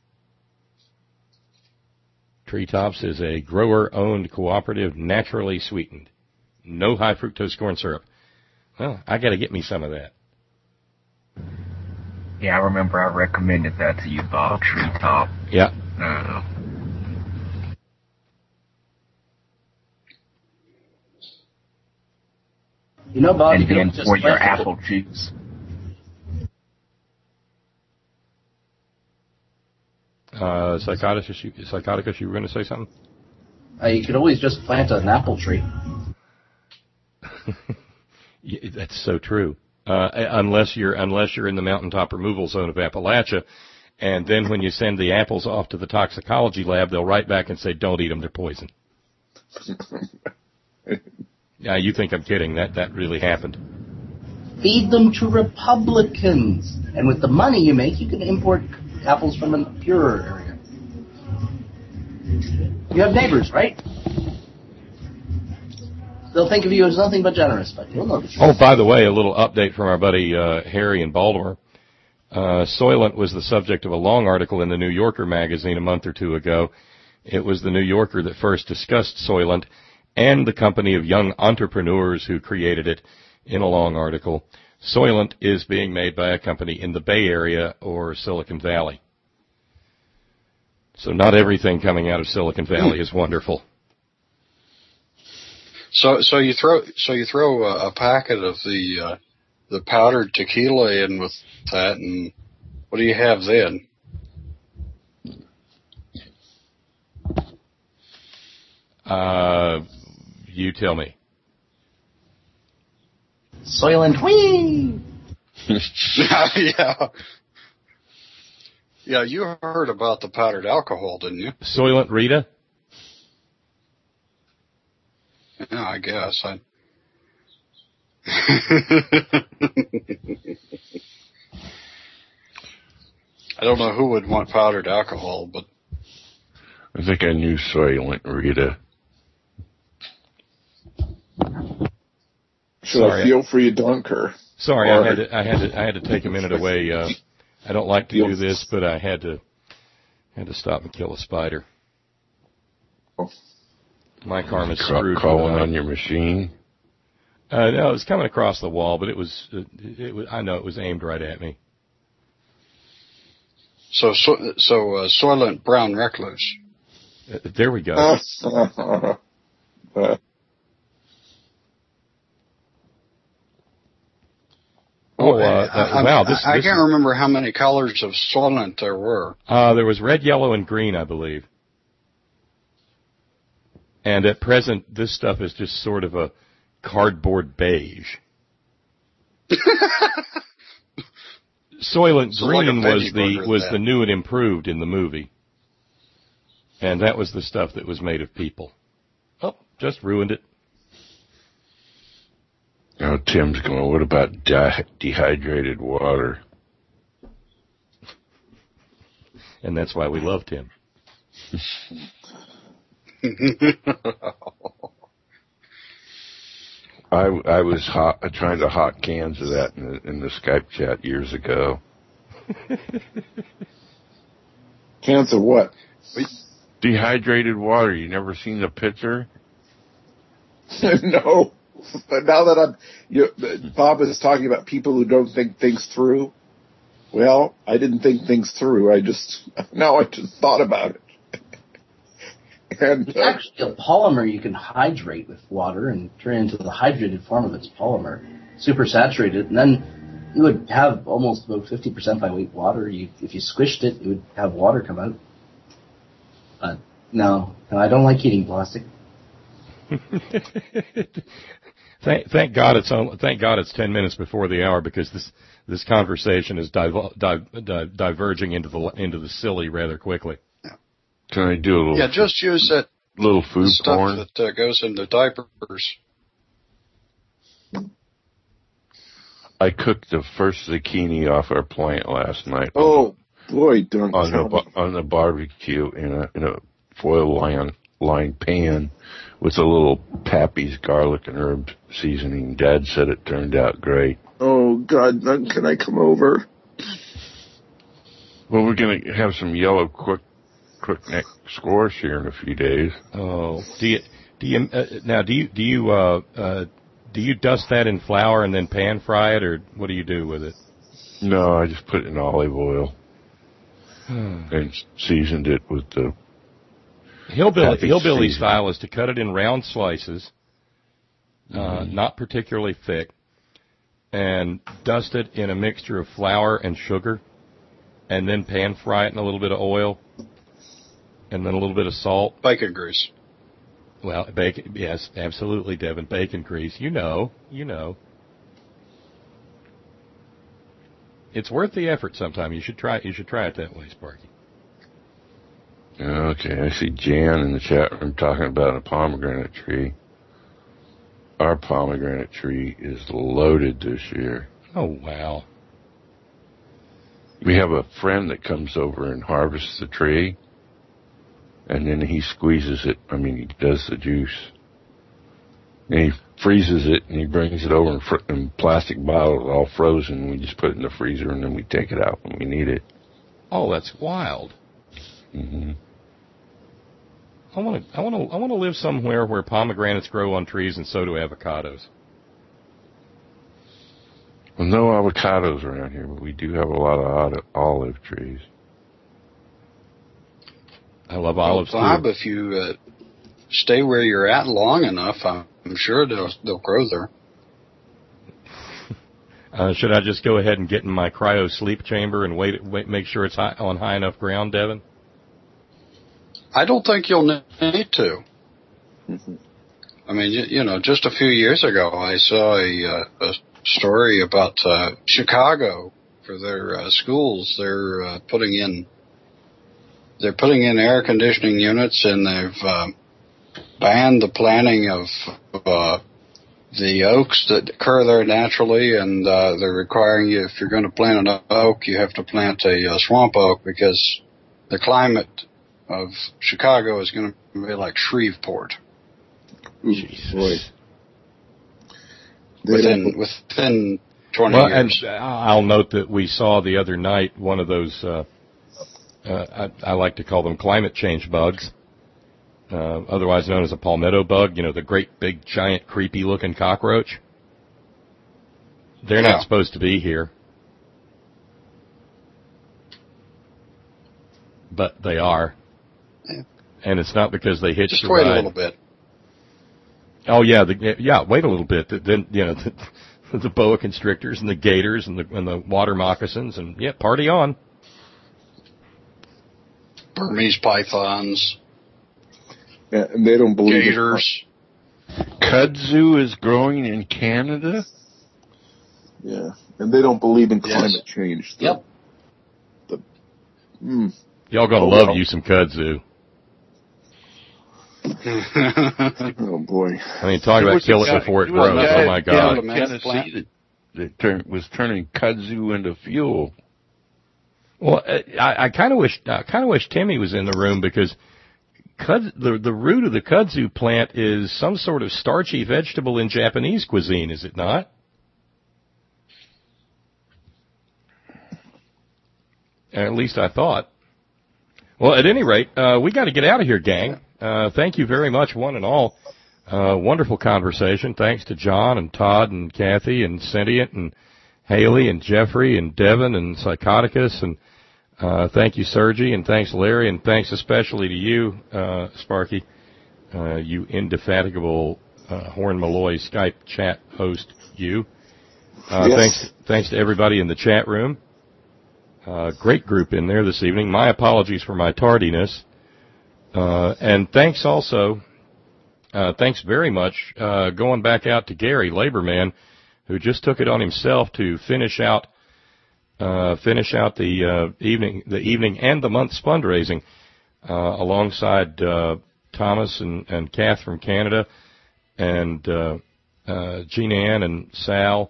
Treetops is a grower-owned cooperative, naturally sweetened. No high fructose corn syrup. Well, I got to get me some of that. Yeah, I remember I recommended that to you, Bob. Treetop. Yeah. You know, Bob, and then for your apple juice. Psychoticus, you were going to say something? You could always just plant an apple tree. Yeah, that's so true. Unless you're in the mountaintop removal zone of Appalachia, and then when you send the apples off to the toxicology lab, they'll write back and say, "Don't eat them; they're poison." Yeah, you think I'm kidding? That really happened. Feed them to Republicans, and with the money you make, you can import apples from a purer area. You have neighbors, right? They'll think of you as nothing but generous, but you'll know the truth. Oh, by the way, a little update from our buddy Harry in Baltimore. Soylent was the subject of a long article in the New Yorker magazine a month or two ago. It was the New Yorker that first discussed Soylent and the company of young entrepreneurs who created it in a long article. Soylent is being made by a company in the Bay Area or Silicon Valley. So not everything coming out of Silicon Valley is wonderful. So you throw a packet of the powdered tequila in with that, and what do you have then? You tell me. Soylent Whee! Yeah. Yeah, you heard about the powdered alcohol, didn't you? Soylent Rita? Yeah, I guess. I don't know who would want powdered alcohol, but I think I knew Soylent Rita. I feel for you, Dunker? Sorry, I had to take a minute away. I don't like to do this, but I had to stop and kill a spider. My karma's screwed. Calling on your machine? No, it was coming across the wall, but it was. I know it was aimed right at me. So Soylent Brown Recluse. There we go. Wow! I can't remember how many colors of Soylent there were. There was red, yellow, and green, I believe. And at present, this stuff is just sort of a cardboard beige. Soylent Green was the new and improved in the movie. And that was the stuff that was made of people. Oh, just ruined it. Now Tim's going, what about dehydrated water? And that's why we love Tim. I was trying to hot cans of that in the Skype chat years ago. Cans of what? Dehydrated water. You never seen the picture? No. But now that Bob is talking about people who don't think things through. Well, I didn't think things through. I just thought about it. And it's actually a polymer you can hydrate with water and turn into the hydrated form of its polymer, supersaturate it, and then you would have almost about 50% by weight water. If you squished it, it would have water come out. But no, I don't like eating plastic. Thank God it's 10 minutes before the hour, because this conversation is diverging into the silly rather quickly. Can I do a little? Yeah, just use that little food stuff porn that goes into diapers. I cooked the first zucchini off our plant last night. Oh boy, don't on the barbecue in a foil lined pan with a little Pappy's garlic and herb seasoning. Dad said it turned out great. Oh, God, can I come over? Well, we're going to have some yellow crookneck squash here in a few days. Oh, do you dust that in flour and then pan fry it, or what do you do with it? No, I just put it in olive oil and seasoned it with the hillbilly style is to cut it in round slices, not particularly thick, and dust it in a mixture of flour and sugar, and then pan fry it in a little bit of oil, and then a little bit of salt. Bacon grease. Well, bacon, yes, absolutely, Devin. Bacon grease. You know. It's worth the effort sometime. You should try it that way, Sparky. Okay, I see Jan in the chat room talking about a pomegranate tree. Our pomegranate tree is loaded this year. Oh, wow. We have a friend that comes over and harvests the tree, and then he squeezes it. He does the juice. And he freezes it, and he brings it over in plastic bottles, all frozen, and we just put it in the freezer, and then we take it out when we need it. Oh, that's wild. Mm-hmm. I want to live somewhere where pomegranates grow on trees, and so do avocados. Well, no avocados around here, but we do have a lot of olive trees. I love olives, Bob, too. if you stay where you're at long enough, I'm sure they'll grow there. Should I just go ahead and get in my cryo sleep chamber and wait make sure it's on high enough ground, Devin? I don't think you'll need to. Mm-hmm. Just a few years ago, I saw a story about Chicago for their schools. They're putting in air conditioning units, and they've banned the planting of the oaks that occur there naturally, and they're requiring you, if you're going to plant an oak, you have to plant a swamp oak, because the climate of Chicago is going to be like Shreveport. Jesus. Within 20 years. And I'll note that we saw the other night one of those, I like to call them climate change bugs, otherwise known as a palmetto bug, the great big giant creepy looking cockroach. They're not supposed to be here. But they are. Yeah. And it's not because they hitched Just a ride. wait a little bit. Oh, yeah, wait a little bit. Then, the boa constrictors and the gators and the water moccasins, and, party on. Burmese pythons. Yeah, and they don't believe gators. Kudzu is growing in Canada? Yeah, and they don't believe in climate change. Yep. Y'all gonna love you some kudzu. Oh, boy. Talk about kill it before it grows. Oh, my God. Tennessee that was turning kudzu into fuel. Well, I kind of wish Timmy was in the room, because the root of the kudzu plant is some sort of starchy vegetable in Japanese cuisine, is it not? At least I thought. Well, at any rate, we got to get out of here, gang. Thank you very much, one and all. Wonderful conversation. Thanks to John and Todd and Kathy and Sentient and Haley and Jeffrey and Devin and Psychoticus, and thank you, Sergi, and thanks, Larry, and thanks especially to you, Sparky, you indefatigable Horn Malloy Skype chat host, you. Yes. Thanks to everybody in the chat room. Great group in there this evening. My apologies for my tardiness. And thanks also, thanks very much, going back out to Gary, Laborman, who just took it on himself to finish out the evening and the month's fundraising, alongside, Thomas and Kath from Canada, and, Jean Ann and Sal,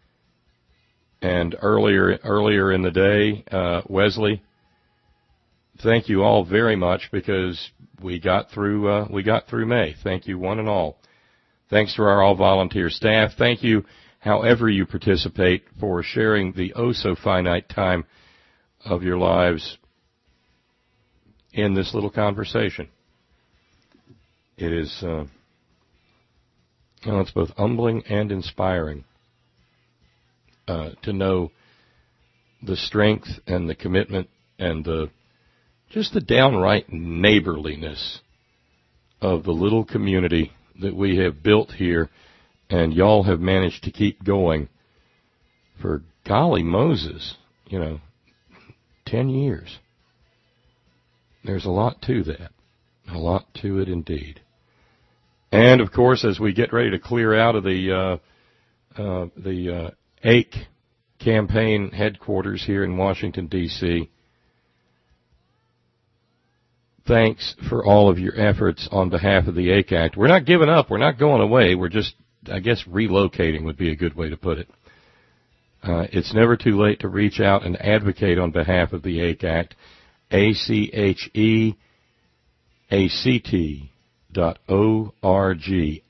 and earlier in the day, Wesley. thank you all very much, because we got through May. Thank you, one and all. Thanks to our all-volunteer staff. Thank you, however you participate, for sharing the oh-so-finite time of your lives in this little conversation. It is, it's both humbling and inspiring to know the strength and the commitment and just the downright neighborliness of the little community that we have built here, and y'all have managed to keep going for, golly Moses, 10 years. There's a lot to that. A lot to it indeed. And, of course, as we get ready to clear out of the AIC campaign headquarters here in Washington, D.C., thanks for all of your efforts on behalf of the AIC Act. We're not giving up. We're not going away. We're just, I guess, relocating would be a good way to put it. It's never too late to reach out and advocate on behalf of the AIC Act. ACHEACT.org.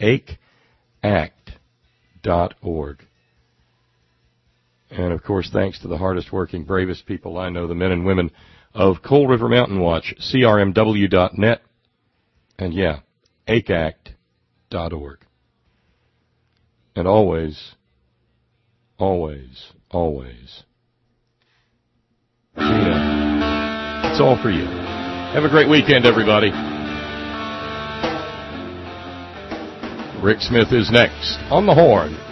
AICACT.org. And, of course, thanks to the hardest working, bravest people I know, the men and women of Coal River Mountain Watch, CRMW.net, and, AICACT.org. And always, always, always, Gina, it's all for you. Have a great weekend, everybody. Rick Smith is next on the Horn.